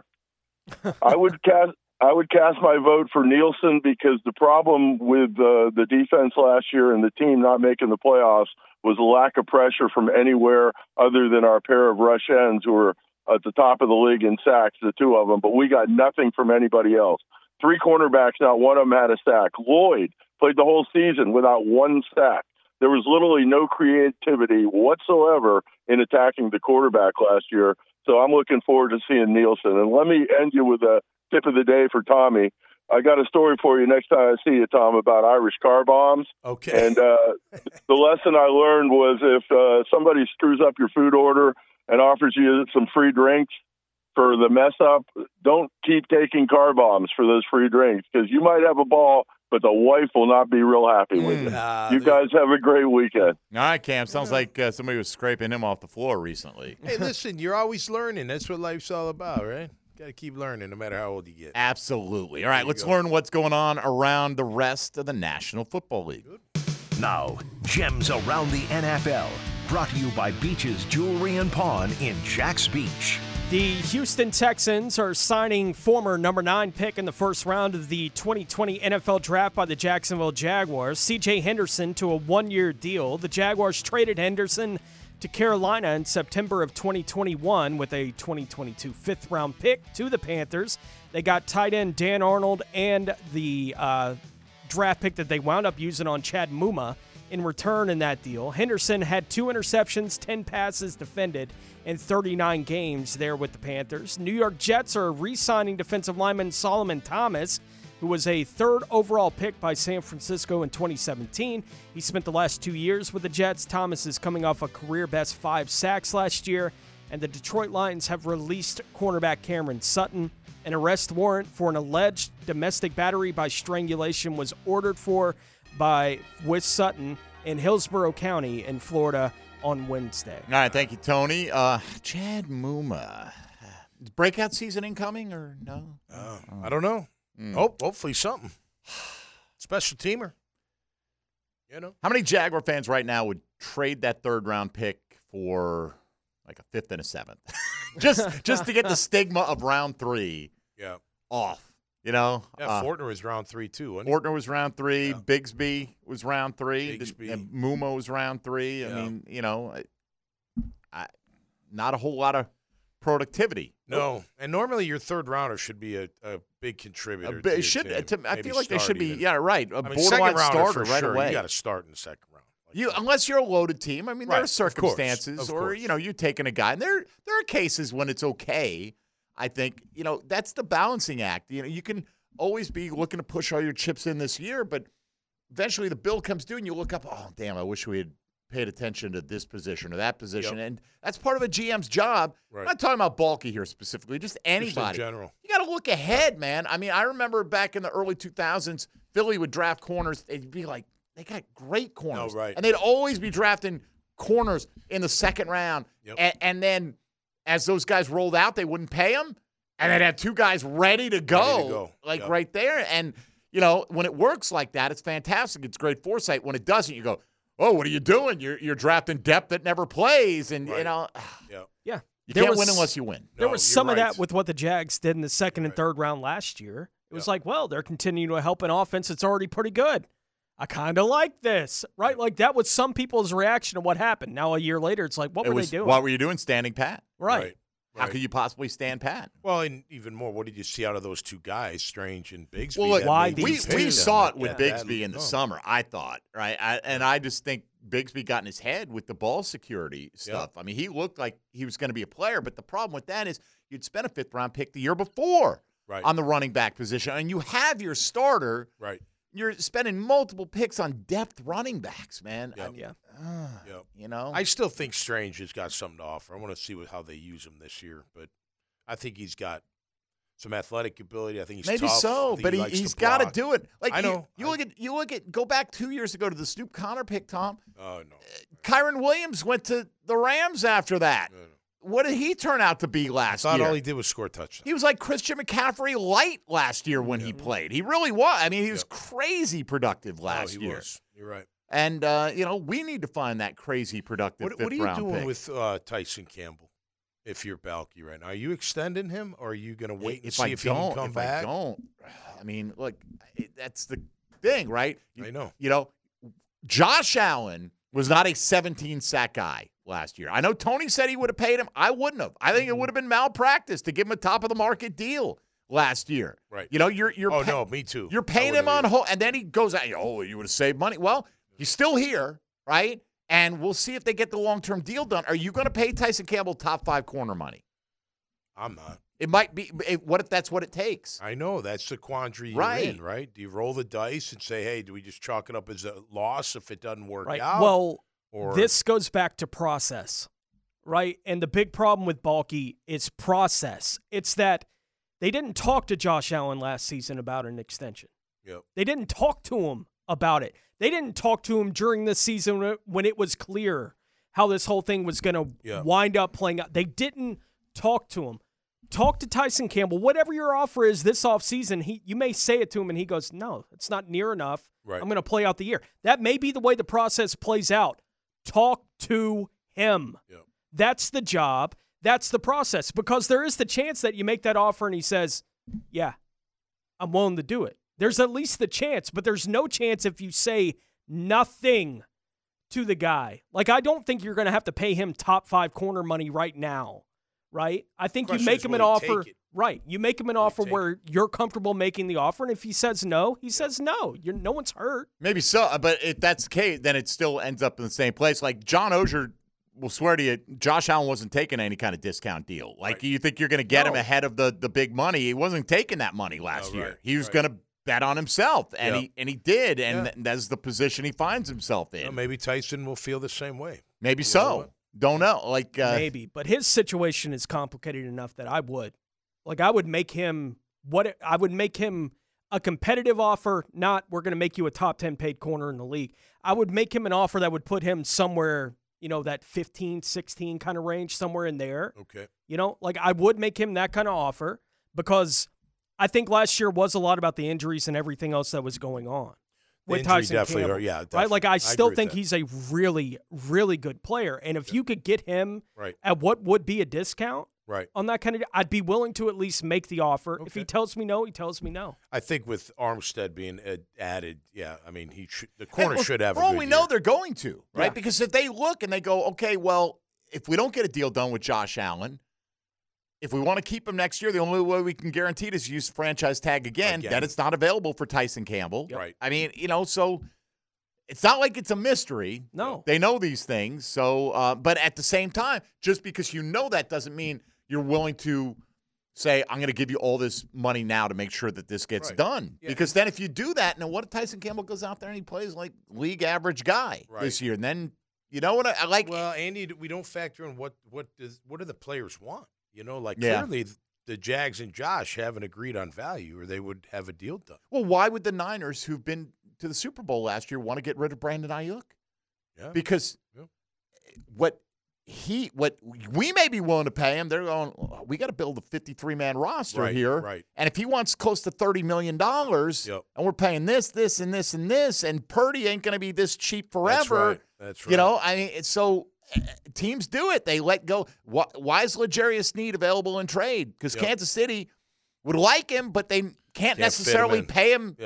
I would cast I would cast my vote for Nielsen because the problem with uh, the defense last year and the team not making the playoffs was a lack of pressure from anywhere other than our pair of rush ends who were at the top of the league in sacks, the two of them, but we got nothing from anybody else. Three cornerbacks, not one of them had a sack. Lloyd played the whole season without one sack. There was literally no creativity whatsoever in attacking the quarterback last year. So I'm looking forward to seeing Nielsen. And let me end you with a tip of the day for Tommy. I got a story for you next time I see you, Tom, about Irish car bombs. Okay. And uh, the lesson I learned was if uh, somebody screws up your food order and offers you some free drinks for the mess up, don't keep taking car bombs for those free drinks because you might have a ball, but the wife will not be real happy with you. Nah, You the- guys have a great weekend. All right, Cam. Sounds like uh, somebody was scraping him off the floor recently. Hey, listen, you're always learning. That's what life's all about, right? Got to keep learning no matter how old you get. Absolutely. All right, you let's go. learn what's going on around the rest of the National Football League. Now, Gems Around the N F L, brought to you by Beach's Jewelry and Pawn in Jax Beach. The Houston Texans are signing former number nine pick in the first round of the twenty twenty N F L Draft by the Jacksonville Jaguars, C J Henderson, to a one-year deal. The Jaguars traded Henderson to Carolina in September of twenty twenty-one with a twenty twenty-two fifth-round pick to the Panthers. They got tight end Dan Arnold and the uh, draft pick that they wound up using on Chad Muma in return in that deal. Henderson had two interceptions, ten passes defended in thirty-nine games there with the Panthers. New York Jets are re-signing defensive lineman Solomon Thomas, who was a third overall pick by San Francisco in twenty seventeen. He spent the last two years with the Jets. Thomas is coming off a career-best five sacks last year, and the Detroit Lions have released cornerback Cameron Sutton. An arrest warrant for an alleged domestic battery by strangulation was ordered for by with Sutton in Hillsborough County in Florida on Wednesday. All right, thank you, Tony. Uh, Chad Muma. Is breakout season incoming or no? Uh, I don't know. Mm. Hope, hopefully something. Special teamer. You know? How many Jaguar fans right now would trade that third-round pick for like a fifth and a seventh? just just to get the stigma of round three Yeah. off, you know? Yeah, Uh, Fortner was round three, too, wasn't he? Fortner was round three. Yeah. Bigsby was round three. Bigsby. And Muma was round three. I Yeah. mean, you know, I, I, not a whole lot of productivity. No. And normally your third rounder should be a, a big contributor. A to bit- your it should. team. To, I Maybe feel like they start should be. even. Yeah, right. A I mean, borderline second rounder starter for right sure. away. You got to start in the second round. Like, You, unless you're a loaded team. I mean, there Right, are of course, circumstances, of or course. you know, you're taking a guy, and there there are cases when it's okay. I think you know that's the balancing act. You know, you can always be looking to push all your chips in this year, but eventually the bill comes due, and you look up. Oh, damn! I wish we had paid attention to this position or that position, Yep. and that's part of a G M's job. Right. I'm not talking about Balky here specifically, just Just in anybody. general. You got to look ahead, man. I mean, I remember back in the early two thousands, Philly would draft corners. They'd be like, they got great corners. No, right. And they'd always be drafting corners in the second round. Yep. And, and then as those guys rolled out, they wouldn't pay them. And they'd have two guys ready to go, Ready to go. like Yep. right there. And, you know, when it works like that, it's fantastic. It's great foresight. When it doesn't, you go, oh, what are you doing? You're, you're drafting depth that never plays. And, you Right. know, Yeah. Yeah. you There can't was- win unless you win. There No, was you're some of right. that with what the Jags did in the second and Right. third round last year. It was Yep. like, well, they're continuing to help an offense that's already pretty good. I kind of like this, right? Like that was some people's reaction to what happened. Now a year later, it's like, what It were was, they doing? What were you doing standing pat? Right. Right. How Right. could you possibly stand pat? Well, and even more, what did you see out of those two guys, Strange and Bigsby? Well, look, that why made we, you these pick we them? saw it with Yeah, Bigsby that- in the no. summer, I thought, right? I, and I just think Bigsby got in his head with the ball security stuff. I mean, he looked like he was going to be a player, but the problem with that is you'd spent a fifth-round pick the year before Right. on the running back position, and you have your starter. Right. You're spending multiple picks on depth running backs, man. I Yep. mean, Yeah. uh, Yep. You know? I still think Strange has got something to offer. I want to see what, how they use him this year, but I think he's got some athletic ability. I think he's Maybe tough. I so, think but he, likes to he's got to block. do it. Like I know. You, you look at you look at go back two years ago to the Snoop Connor pick, Tom. Oh no. Kyron Williams went to the Rams after that. No, no. What did he turn out to be I last thought year? all he did was score touchdowns. He was like Christian McCaffrey light last year when he played. He really was. I mean, he was Yep. crazy productive last oh, he year. was. You're right. And uh, you know, we need to find that crazy productive What, fifth what are you round doing pick. with uh, Tyson Campbell? If you're Balky right now, are you extending him, or are you going to wait and if see I if don't, he can come if back? I don't, I mean, look, it, that's the thing, right? You, I know. You know, Josh Allen was not a seventeen sack guy last year. I know Tony said he would have paid him. I wouldn't have. I think it would have been malpractice to give him a top of the market deal last year. Right. You know, you're you're Oh pay- no, me too. You're I paying him wouldn't on either. hold, and then he goes out. Oh, you would have saved money. Well, he's still here, right? And we'll see if they get the long term deal done. Are you going to pay Tyson Campbell top five corner money? I'm not. It might be. It, what if that's what it takes? I know that's the quandary you're Right. in, right? Do you roll the dice and say, "Hey, do we just chalk it up as a loss if it doesn't work Right. out?" Well, or this goes back to process, right? And the big problem with Balky is process. It's that they didn't talk to Josh Allen last season about an extension. Yep. They didn't talk to him about it. They didn't talk to him during the season when it was clear how this whole thing was going to Yeah. wind up playing out. They didn't talk to him. Talk to Tyson Campbell. Whatever your offer is this offseason, he you may say it to him and he goes, no, it's not near enough. Right. I'm going to play out the year. That may be the way the process plays out. Talk to him. Yep. That's the job. That's the process. Because there is the chance that you make that offer and he says, yeah, I'm willing to do it. There's at least the chance, but there's no chance if you say nothing to the guy. Like, I don't think you're going to have to pay him top five corner money right now, right? I think you Question make is, him will an he offer. take it? Right. You make him an Will he offer take where you're comfortable making the offer, and if he says no, he says no. You're, no one's hurt. Maybe so, but if that's the case, then it still ends up in the same place. Like John Oehser will swear to you, Josh Allen wasn't taking any kind of discount deal. Like Right. you think you're going to get him No. ahead of the the big money? He wasn't taking that money last No, year. right, He was right. going to bet on himself, and Yeah. he and he did, and Yeah. th- that's the position he finds himself in. You know, maybe Tyson will feel the same way. Maybe You know so. what? Don't know. Like uh, Maybe, but his situation is complicated enough that I would, like, I would make him what it, I would make him a competitive offer. Not we're going to make you a top ten paid corner in the league. I would make him an offer that would put him somewhere, you know, that fifteen, sixteen kind of range, somewhere in there. Okay. You know, like I would make him that kind of offer because I think last year was a lot about the injuries and everything else that was going on. The With injury Tyson definitely Campbell, are- yeah, right. definitely. Like I I still agree with think that. he's a really, really good player, and if you could get him Right. at what would be a discount Right. on that kind of, I'd be willing to at least make the offer. If he Okay. tells me no, he tells me no. I think with Armstead being ad- added, yeah, I mean, he should, the corner And should have For a all good we year. know, they're going to, right? Yeah. Because if they look and they go, okay, well, if we don't get a deal done with Josh Allen, if we want to keep him next year, the only way we can guarantee it is use the franchise tag again, Again. that it's not available for Tyson Campbell. Yep. Right. I mean, you know, so it's not like it's a mystery. No. They know these things. So, uh, but at the same time, just because you know that doesn't mean you're willing to say, I'm going to give you all this money now to make sure that this gets Right. done. Yeah. Because then if you do that, now what if Tyson Campbell goes out there and he plays like league average guy Right. this year? And then, you know what I, I like? Well, Andy, we don't factor in what what does what do the players want? You know, like Yeah. clearly the Jags and Josh haven't agreed on value, or they would have a deal done. Well, why would the Niners, who've been to the Super Bowl last year, want to get rid of Brandon Ayuk? Yeah. Because Yeah. what he, what we may be willing to pay him, they're going, we got to build a fifty-three man roster Right, here. right. And if he wants close to thirty million dollars, Yep. and we're paying this, this, and this, and this, and Purdy ain't going to be this cheap That's forever. right. That's right. You know, I mean, it's so uh, teams do it. They let go. Why, why is L'Jarius Sneed available in trade? Because Yep. Kansas City would like him, but they can't, fit him necessarily in. pay him Yep.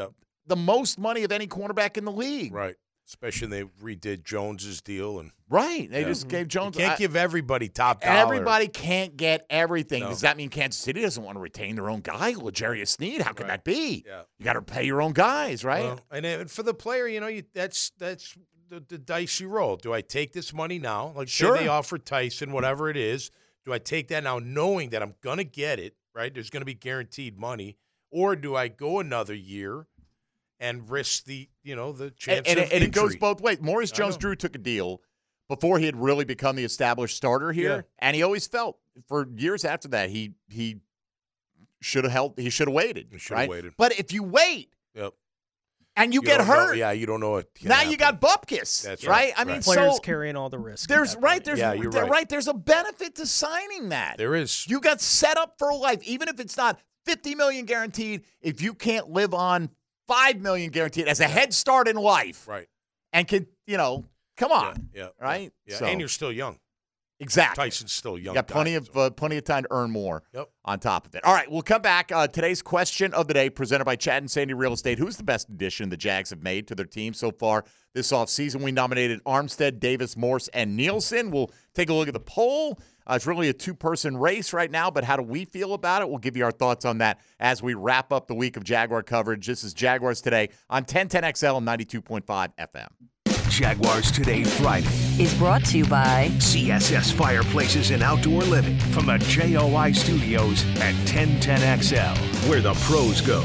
the most money of any cornerback in the league. Right. Especially when they redid Jones's deal. and Right. They yeah. just gave Jones. You can't I, give everybody top dollar. Everybody can't get everything. No. Does that mean Kansas City doesn't want to retain their own guy, L'Jarius Sneed? How can Right. that be? Yeah. You got to pay your own guys, right? Well, and then for the player, you know, you, that's that's the, the dice you roll. Do I take this money now? Like, Sure. say they offer Tyson, whatever it is. Do I take that now knowing that I'm going to get it, right? There's going to be guaranteed money. Or do I go another year and risk the, you know, the chance and, and, of and it goes injury? both ways. Maurice I know. Jones-Drew took a deal before he had really become the established starter here, Yeah. and he always felt for years after that he he should have held he should have waited. He should have right? waited. But if you wait Yep. and you, You get don't know- hurt, yeah, you don't know what can now happen. you got Bupkis. That's right. right, I mean, right. Players so carrying all the risk. at there's that right point. there's Yeah, you're there- right. There's a benefit to signing that. There is. You got set up for life, even if it's not fifty million dollars guaranteed. If you can't live on five million dollars guaranteed as a head start in life, Right. and can you know, come on, Yeah. right? Yeah. So- And you're still young. exactly. Tyson's still a young. You got plenty guy, of so. uh, plenty of time to earn more Yep. on top of it. All right, we'll come back. Uh, today's question of the day, presented by Chad and Sandy Real Estate. Who's the best addition the Jags have made to their team so far this offseason? We nominated Armstead, Davis, Morse, and Nielsen. We'll take a look at the poll. Uh, it's really a two-person race right now, but how do we feel about it? We'll give you our thoughts on that as we wrap up the week of Jaguar coverage. This is Jaguars Today on ten ten X L ninety-two point five F M. Jaguars Today Friday. Is brought to you by C S S Fireplaces and Outdoor Living from the J O I Studios at ten ten X L, where the pros go.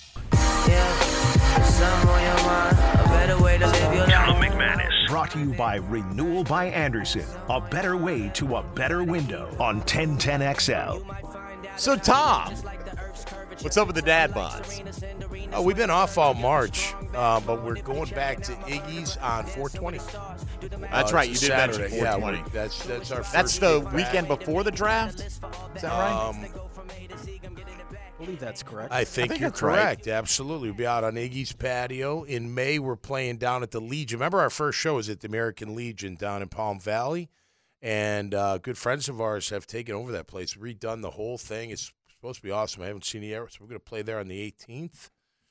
Tom McManus. Brought to you by Renewal by Anderson. A better way to a better window on ten ten X L. So, Tom, what's up with the dad bods? Oh, we've been off all March, uh, but we're going back to Iggy's on four twenty. That's Uh, right. You it's did a mention Saturday. four Yeah, twenty. we're- that's that's our. That's first the week back. weekend before the draft? Is that right? Um, I believe that's correct. I think, think you're that's right. correct. Absolutely. We'll be out on Iggy's patio. In May, we're playing down at the Legion. Remember, our first show was at the American Legion down in Palm Valley. And uh, good friends of ours have taken over that place, redone the whole thing. It's supposed to be awesome. I haven't seen it yet, so we're going to play there on the eighteenth.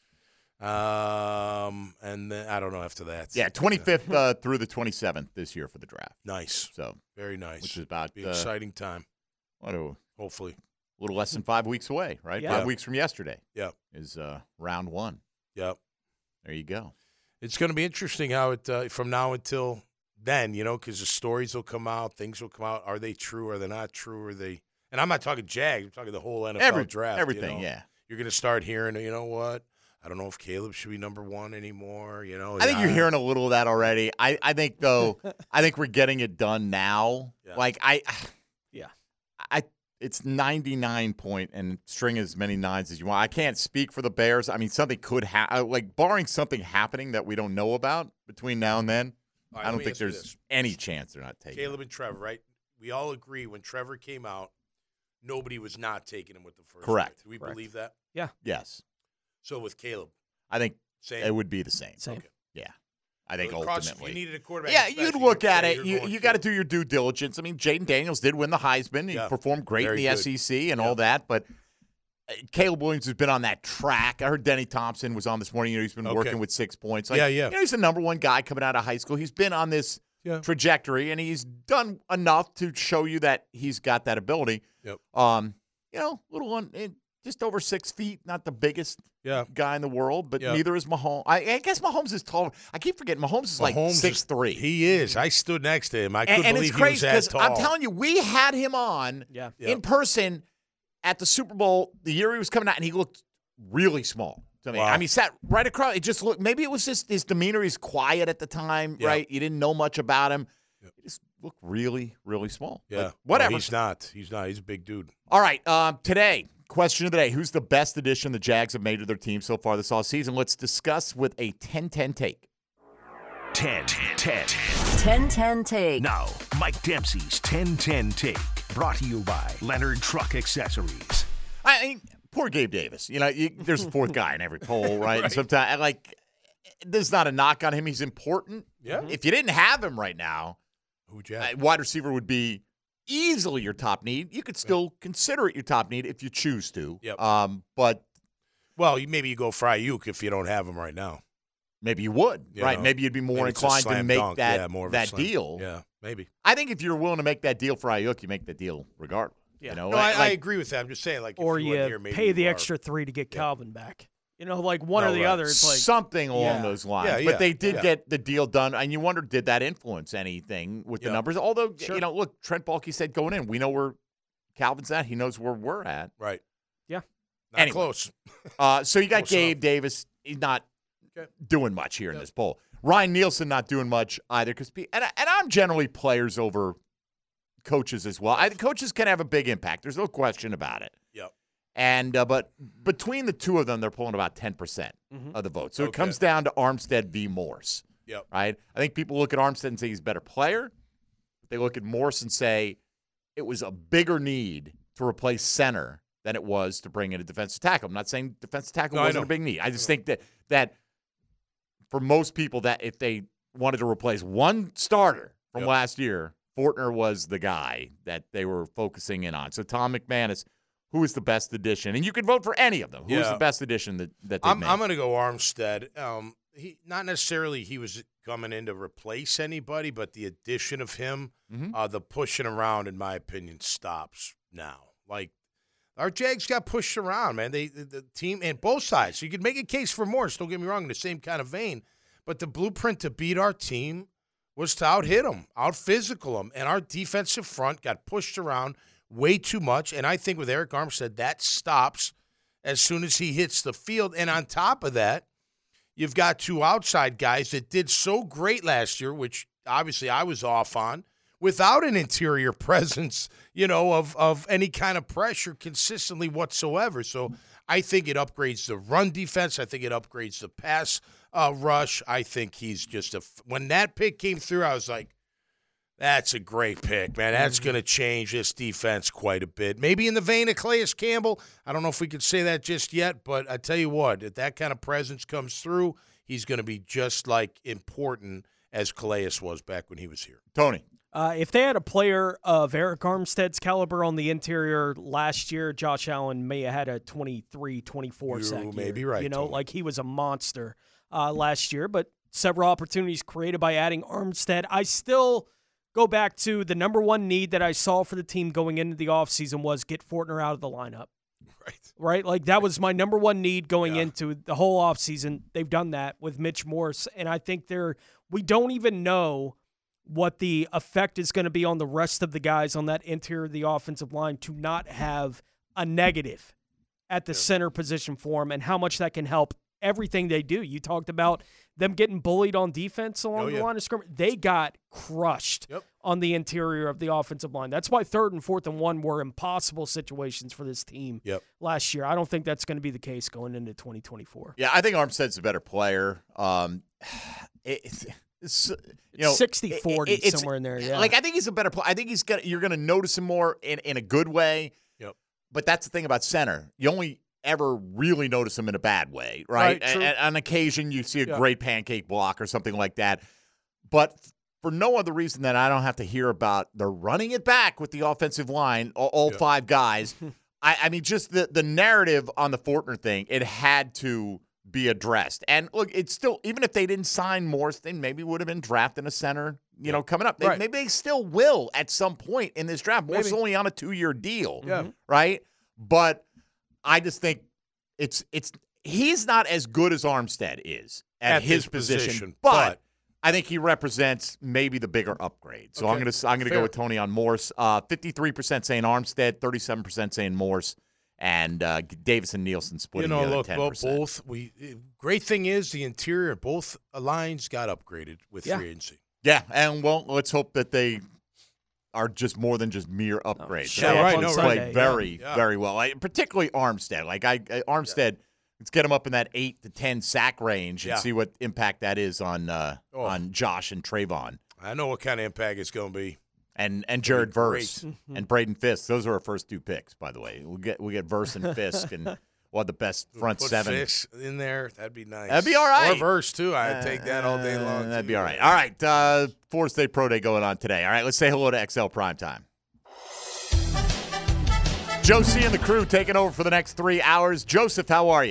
Um, and then, I don't know after that. Yeah, twenty-fifth uh, through the twenty-seventh this year for the draft. Nice. So, Very nice. which is about Be an uh, exciting time, what a hopefully. little less than five weeks away, right? Yeah. Five weeks from yesterday Yeah. is uh, round one. Yep. There you go. It's going to be interesting how it, uh, from now until then, you know, because the stories will come out, things will come out. Are they true? Are they not true? Are they? And I'm not talking Jags. I'm talking the whole N F L Every, draft. you everything, know? yeah. You're going to start hearing, you know what? I don't know if Caleb should be number one anymore. You know, I think Yeah. you're hearing a little of that already. I, I think, though, I think we're getting it done now. Yeah. Like, I, Yeah. I, it's ninety-nine point and string as many nines as you want. I can't speak for the Bears. I mean, something could happen. Like, barring something happening that we don't know about between now and then, All right, I let don't me think ask you there's this. any chance they're not taking it. Caleb and Trevor, right? We all agree when Trevor came out, nobody was not taking him with the first. Correct. pick. Do we Correct. believe that? Yes. So with Caleb, I think same. it would be the same. Same. Okay. Yeah. I think So across- ultimately. if you needed a quarterback. Yeah, especially, you'd look you're- at yeah, it. you're You going you got to Caleb. do your due diligence. I mean, Jaden Daniels did win the Heisman. He Yeah, performed great in very the good. S E C and Yeah. all that, but uh, Caleb Williams has been on that track. I heard Denny Thompson was on this morning. You know, he's been Okay. working with six points. Like, Yeah, yeah. You know, he's the number one guy coming out of high school. He's been on this Yeah. trajectory, and he's done enough to show you that he's got that ability. Yep. Um, you know, little one, eh, just over six feet, not the biggest Yeah. guy in the world, but Yeah. neither is Mahomes. I, I guess Mahomes is tall. I keep forgetting Mahomes is like Mahomes is- six three. He is. I stood next to him. I And, couldn't and believe it's he was crazy that because tall. I'm telling you, we had him on Yeah. Yep. in person at the Super Bowl the year he was coming out, and he looked really small to me. Wow. I mean, he sat right across. It just looked. Maybe it was just his demeanor. He's quiet at the time, Yep. right? You didn't know much about him. Yep. He just looked really, really small. Yeah. But whatever. No, he's not. He's not. He's a big dude. All right. Um, today, question of the day: who's the best addition the Jags have made to their team so far this offseason? Let's discuss with a ten ten take. ten ten. ten ten Take. Now, Mike Dempsey's ten ten Take. Brought to you by Leonard Truck Accessories. I mean, poor Gabe Davis. You know, you, there's a fourth guy in every poll, right? And sometimes, like, there's not a knock on him. He's important. Yeah. If you didn't have him right now, Who'd you uh, have? wide receiver would be easily your top need. You could still consider it your top need if you choose to. Yep. Um, but Well, you, maybe you go for Ayuk if you don't have him right now. Maybe you would, You right? know, maybe you'd be more maybe it's a inclined to slam make dunk. that Yeah, more of a that slam- deal. Yeah, maybe. I think if you're willing to make that deal for Ayuk, you make that deal regardless. Yeah. You know, No, like, I, I agree with that. I'm just saying, like, if or you, you weren't here, maybe pay the you are. extra three to get Calvin back. You know, like one No, or the right. other. It's like something along yeah. those lines. Yeah, but yeah, they did yeah. get the deal done, and you wonder, did that influence anything with the Yeah. numbers? Although, Sure. you know, look, Trent Baalke said going in, we know where Calvin's at. He knows where we're at. Right. Yeah. Not Anyway. close. Uh, so you got Close Gabe enough. Davis. He's not Okay. doing much here in Yep. this poll. Ryan Nielsen not doing much either, because and, I- and I'm generally players over coaches as well. I think coaches can have a big impact. There's no question about it. Yep. And uh, but between the two of them, they're pulling about ten percent Mhm. of the vote. So it Okay. comes down to Armstead v. Morse. Yep. Right? I think people look at Armstead and say he's a better player. They look at Morse and say it was a bigger need to replace center than it was to bring in a defensive tackle. I'm not saying defensive tackle No, I wasn't know. a big need. I just think that that for most people, that if they wanted to replace one starter from Yep. last year, Fortner was the guy that they were focusing in on. So Tom McManus, who is the best addition? And you can vote for any of them. Who is Yeah. the best addition that, that they I'm, made? I'm going to go Armstead. Um, he not necessarily he was coming in to replace anybody, but the addition of him, Mhm. uh, the pushing around, in my opinion, stops now. Like our Jags got pushed around, man. They the, the team and both sides. So you could make a case for Morris. Don't get me wrong, in the same kind of vein. But the blueprint to beat our team was to out hit them, out physical them, and our defensive front got pushed around way too much. And I think with Eric Armstead, that stops as soon as he hits the field. And on top of that, you've got two outside guys that did so great last year, which obviously I was off on, without an interior presence, you know, of, of any kind of pressure consistently whatsoever. So I think it upgrades the run defense. I think it upgrades the pass uh, rush. I think he's just a – when that pick came through, I was like, that's a great pick, man. That's going to change this defense quite a bit. Maybe in the vein of Calais Campbell. I don't know if we could say that just yet, but I tell you what, if that kind of presence comes through, he's going to be just like important as Calais was back when he was here. Tony. Uh, if they had a player of Eric Armstead's caliber on the interior last year, Josh Allen may have had a twenty-three, twenty-four You sack may year. be right, You know, Tony. like he was a monster uh, last year, but several opportunities created by adding Armstead. I still go back to the number one need that I saw for the team going into the offseason was get Fortner out of the lineup. Right. Right? Like that was my number one need going Yeah. into the whole offseason. They've done that with Mitch Morse, and I think they're we don't even know what the effect is going to be on the rest of the guys on that interior of the offensive line to not have a negative at the center position for them and how much that can help everything they do. You talked about them getting bullied on defense along Oh, the yeah. line of scrimmage. They got crushed Yep. on the interior of the offensive line. That's why third and fourth and one were impossible situations for this team Yep. last year. I don't think that's going to be the case going into twenty twenty-four. Yeah, I think Armstead's a better player. Um, it, it's, it's you know sixty forty, it- it's- somewhere in there, yeah. Like I think he's a better player. I think he's gonna you're gonna notice him more in, in a good way. Yep. But that's the thing about center. You only ever really notice him in a bad way, right? Right, true. And, and on occasion you see a Yeah. great pancake block or something like that. But for no other reason than I don't have to hear about they're running it back with the offensive line, all, all Yep. five guys. I, I mean, just the, the narrative on the Fortner thing, it had to be addressed. And look, it's still, even if they didn't sign Morse, they maybe would have been drafting a center, you know, coming up. They, Right. Maybe they still will at some point in this draft. Morse is Maybe. only on a two-year deal, Yeah. right? But I just think it's it's he's not as good as Armstead is at, At his this position, position, but, but- I think he represents maybe the bigger upgrade. So I'm Okay, gonna I'm gonna go fair. with Tony on Morse. Uh, fifty-three percent saying Armstead, thirty-seven percent saying Morse, and uh, Davis and Nielsen You splitting know, the other look, ten bo- percent. both we. Great thing is the interior, both lines got upgraded with Yeah. free agency. Yeah, and well, let's hope that they are just more than just mere upgrades. show They up actually on played Sunday, very, yeah. very well. Like, particularly Armstead. Like I, I Armstead, let's get him up in that eight to ten sack range and Yeah. see what impact that is on uh, Oh. on Josh and Trayvon I know what kind of impact it's going to be. and and Jared Great. Verse and Braden Fisk. Those are our first two picks, by the way. We'll get we get Verse and Fisk, and we'll have the best front Put seven. Fish in there. That'd be nice. That'd be all right. Or verse too. I'd take that all day Uh, long. That'd too. be all right. All right, uh, Florida State Pro Day going on today. All right, let's say hello to X L Primetime. Joe C and the crew taking over for the next three hours. Joseph, how are you?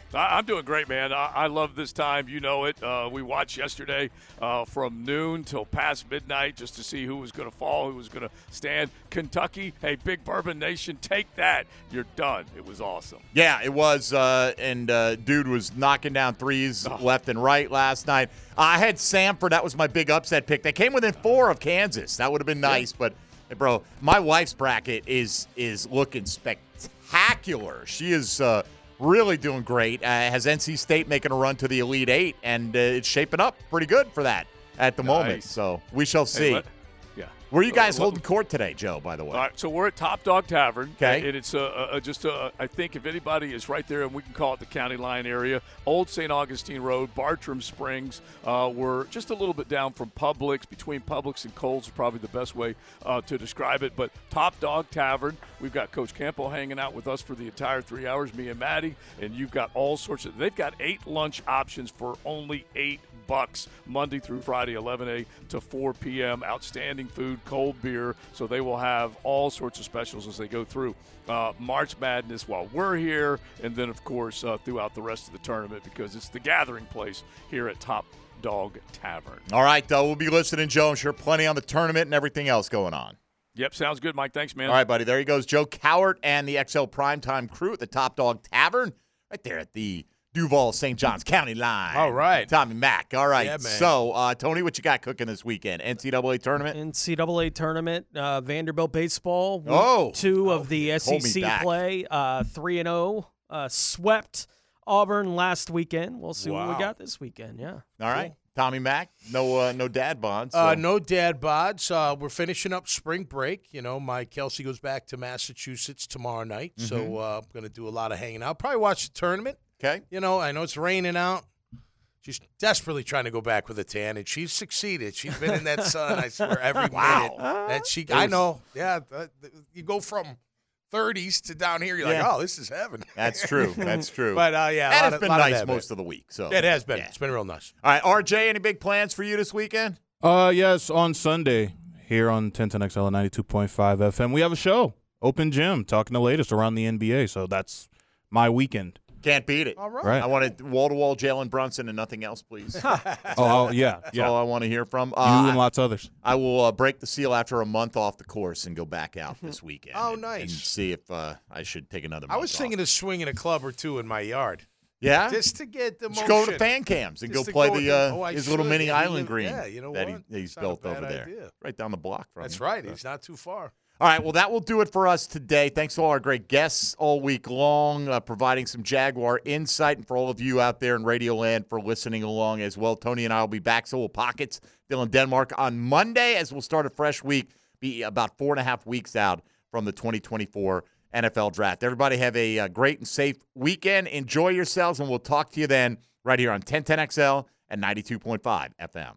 I, I'm doing great, man. I, I love this time. You know it. Uh, we watched yesterday uh, from noon till past midnight just to see who was going to fall, who was going to stand. Kentucky, hey, Big Bourbon Nation, take that. You're done. It was awesome. Yeah, it was. Uh, and uh, dude was knocking down threes oh. left and right last night. I had Samford. That was my big upset pick. They came within four of Kansas. That would have been nice. Yeah. But, hey, bro, my wife's bracket is is looking spectacular. She is uh, really doing great. Uh, has N C State making a run to the Elite Eight, and uh, it's shaping up pretty good for that at the nice. moment. So we shall see. Hey, yeah. Where are you guys uh, holding court today, Joe, by the way? All right, so we're at Top Dog Tavern. Okay. And it's uh, uh, just, uh, I think if anybody is right there, and we can call it the County Line area, Old Saint Augustine Road, Bartram Springs. Uh, we're just a little bit down from Publix. Between Publix and Kohl's is probably the best way uh, to describe it. But Top Dog Tavern, we've got Coach Campo hanging out with us for the entire three hours, me and Maddie, and you've got all sorts of – they've got eight lunch options for only eight bucks Monday through Friday, eleven a to four p.m. Outstanding food, cold beer. So they will have all sorts of specials as they go through uh, March Madness while we're here, and then, of course, uh, throughout the rest of the tournament, because it's the gathering place here at Top Dog Tavern. All right, uh, we'll be listening, Joe. I'm sure plenty on the tournament and everything else going on. Yep, sounds good, Mike. Thanks, man. All right, buddy. There he goes, Joe Cowart and the X L Primetime crew at the Top Dog Tavern right there at the Duval Saint Johns County Line. All right. Tommy Mack. All right. Yeah, man. So, uh, Tony, what you got cooking this weekend? N C double A tournament? N C double A tournament. Uh, Vanderbilt baseball. Week oh. two oh, of the S E C play. Uh, three and oh. Uh, swept Auburn last weekend. We'll see wow. what we got this weekend. Yeah. All right. Cool. Tommy Mack. No uh, no dad bods. So. Uh, no dad bods. Uh, we're finishing up spring break. You know, my Kelsey goes back to Massachusetts tomorrow night. Mm-hmm. So uh, I'm going to do a lot of hanging out. Probably watch the tournament. Okay. You know, I know it's raining out. She's desperately trying to go back with a tan, and she's succeeded. She's been in that sun, I swear, every wow. minute. That she, I know. Yeah, uh, you go from thirties to down here, you're yeah. like, oh, this is heaven. That's true. That's true. But, uh, yeah. And it's of, been nice of most of the week. So It has been. Yeah. It's been real nice. All right, R J, any big plans for you this weekend? Uh, yes, on Sunday here on ten ten X L ninety-two point five F M, we have a show, Open Gym, talking the latest around the N B A. So that's my weekend. Can't beat it. All right. right. I wanted wall-to-wall Jalen Brunson and nothing else, please. oh, yeah. That's yeah. all I want to hear from. Uh, you and I, lots of others. I will uh, break the seal after a month off the course and go back out this weekend. Oh, and, nice. And see if uh, I should take another month I was off. thinking of swinging a club or two in my yard. Yeah? Just to get the motion. Just go to fan cams and Just go play go the with uh, oh, I his little should. mini Yeah, island live, green yeah, you know that what? he, he's It's not built a bad over there. idea. Right down the block from That's him. right. So. He's not too far. All right, well, that will do it for us today. Thanks to all our great guests all week long, uh, providing some Jaguar insight, and for all of you out there in Radio Land for listening along as well. Tony and I will be back, so will Pockets, Dylan Denmark, on Monday as we'll start a fresh week, be about four and a half weeks out from the twenty twenty-four N F L Draft. Everybody have a uh, great and safe weekend. Enjoy yourselves, and we'll talk to you then right here on ten ten X L and ninety-two point five F M.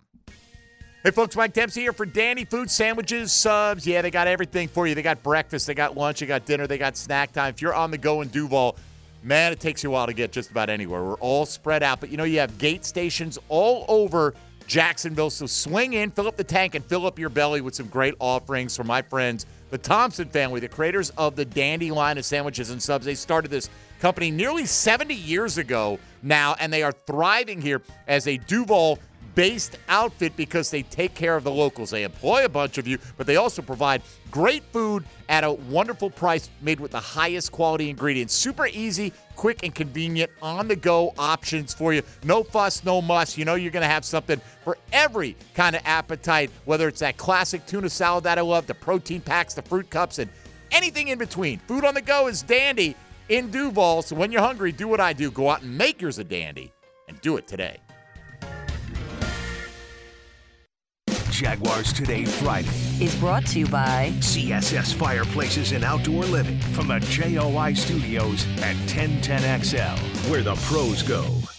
Hey, folks, Mike Dempsey here for Dandy Food Sandwiches, subs. Yeah, they got everything for you. They got breakfast, they got lunch, they got dinner, they got snack time. If you're on the go in Duval, man, it takes you a while to get just about anywhere. We're all spread out, but, you know, you have gate stations all over Jacksonville, so swing in, fill up the tank, and fill up your belly with some great offerings from my friends, the Thompson family, the creators of the Dandy line of sandwiches and subs. They started this company nearly seventy years ago now, and they are thriving here as a Duval based outfit because they take care of the locals. They employ a bunch of you, but they also provide great food at a wonderful price made with the highest quality ingredients. Super easy, quick, and convenient on-the-go options for you. No fuss, no muss. You know you're going to have something for every kind of appetite, whether it's that classic tuna salad that I love, the protein packs, the fruit cups, and anything in between. Food on the go is dandy in Duval, so when you're hungry, do what I do. Go out and make yours a dandy, and do it today. Jaguars Today Friday is brought to you by C S S Fireplaces and Outdoor Living from the J O I Studios at ten ten X L, where the pros go.